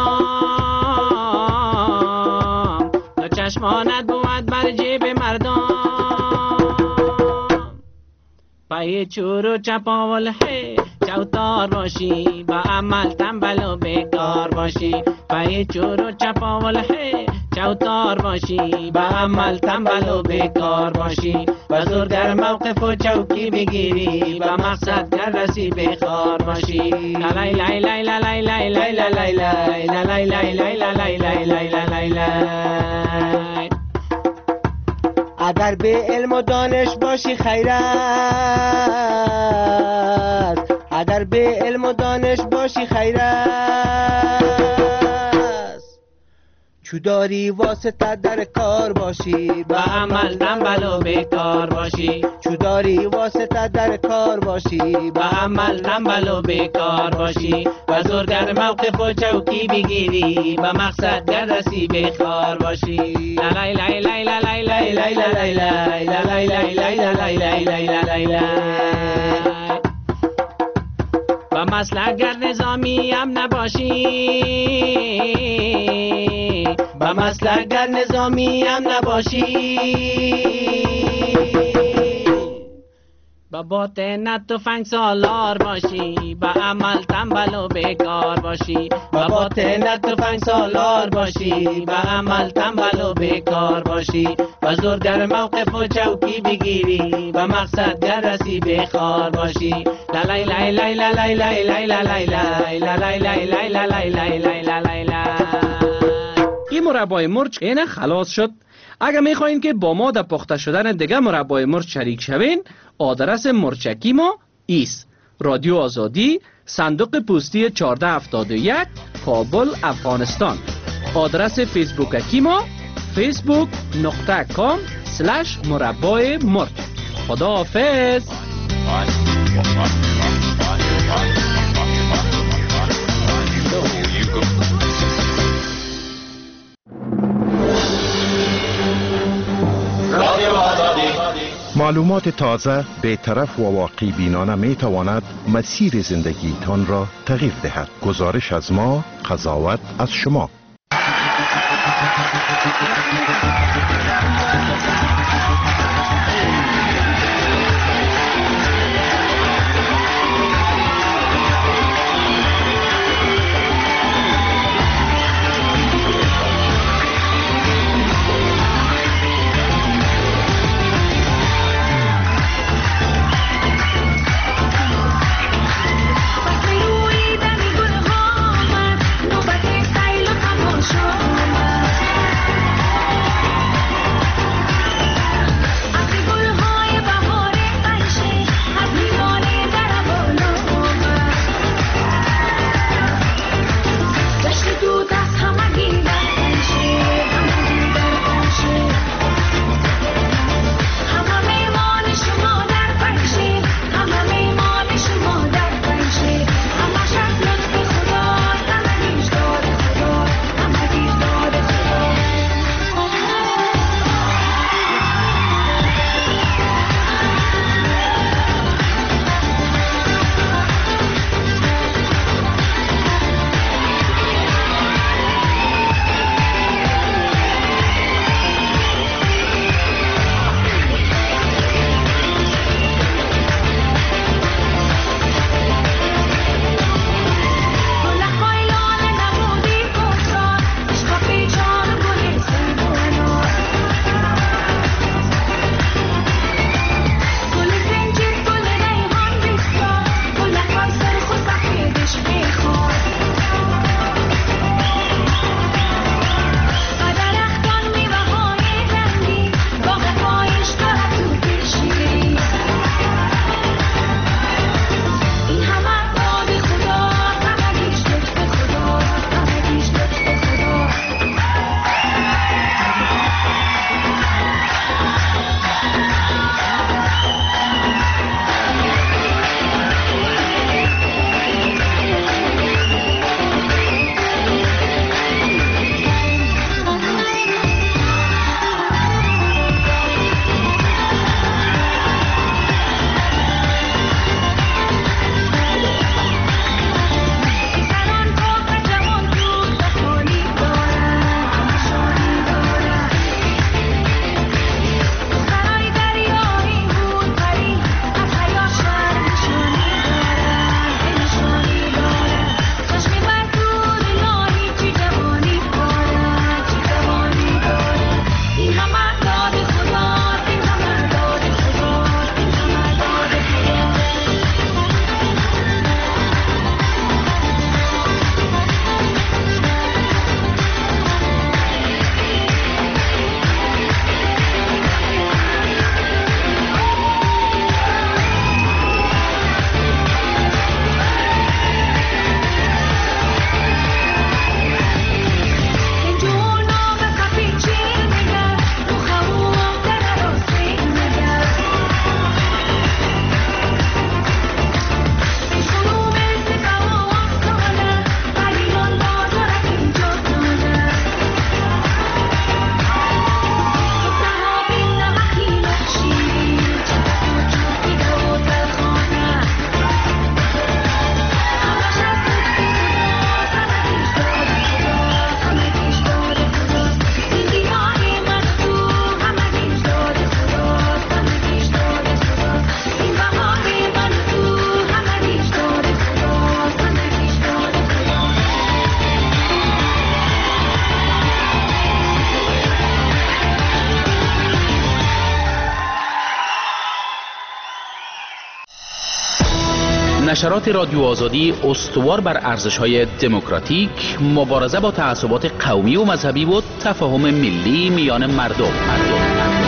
مردم، دو چشمانت بود بر جیب مردم، پای چور و چپاول ہے چوتار باشی، با عمل تنبل و بیکار باشی، پای چور و چپاول هی چوتار باشی، با عمل تنبل و بیکار باشی، و زورگر موقف و چوکی بگیری، با مقصد در رسی بخار باشی. لای لای لای لای لای لای لای لای لای لای لای لای لای لای لای لای. اگر به علم و دانش باشی خیر است، اگر به علم و دانش باشی خیر است، چو داری واسطه در کار باشی، با عمل تنبل و بیکار باشی، چو داری واسطه در کار باشی، با عمل تنبل و بیکار باشی، و زورگر موقف و چوکی بگیری، با مقصد در رسی بخار باشی. لای لای لای لای لای لای لای لای لای لای لای لای لای لای لای. و مسلکگر نظامی هم نباشی، با مسلکگر نظامی هم نباشی، با باطن تفنگ سالار باشی، با عمل تنبل و بیکار باشی، با باطن تفنگ سالار باشی، با عمل تنبل و بیکار باشی، و زورگر موقف و چوکی بگیری، و مقصد در رسی بخار باشی. لای لای لای لای لای لای لای لای لای لای لای لای لای لای لای. این مربای مرچ اینه خلاص شد. اگر میخواین که با ما در پخته شدن دیگه مربای مرچ شریک شوین، آدرس مرچکی ما ایست: رادیو آزادی، صندوق پستی 1471، کابل، افغانستان. آدرس فیسبوکی ما facebook.com/مربای مرچ. خدا حافظ. معلومات تازه، بی‌طرف و واقعی بینانه می تواند مسیر زندگی تان را تغییر دهد. گزارش از ما، قضاوت از شما. نشرات رادیو آزادی استوار بر ارزش‌های دموکراتیک، مبارزه با تعصبات قومی و مذهبی و تفاهم ملی میان مردم.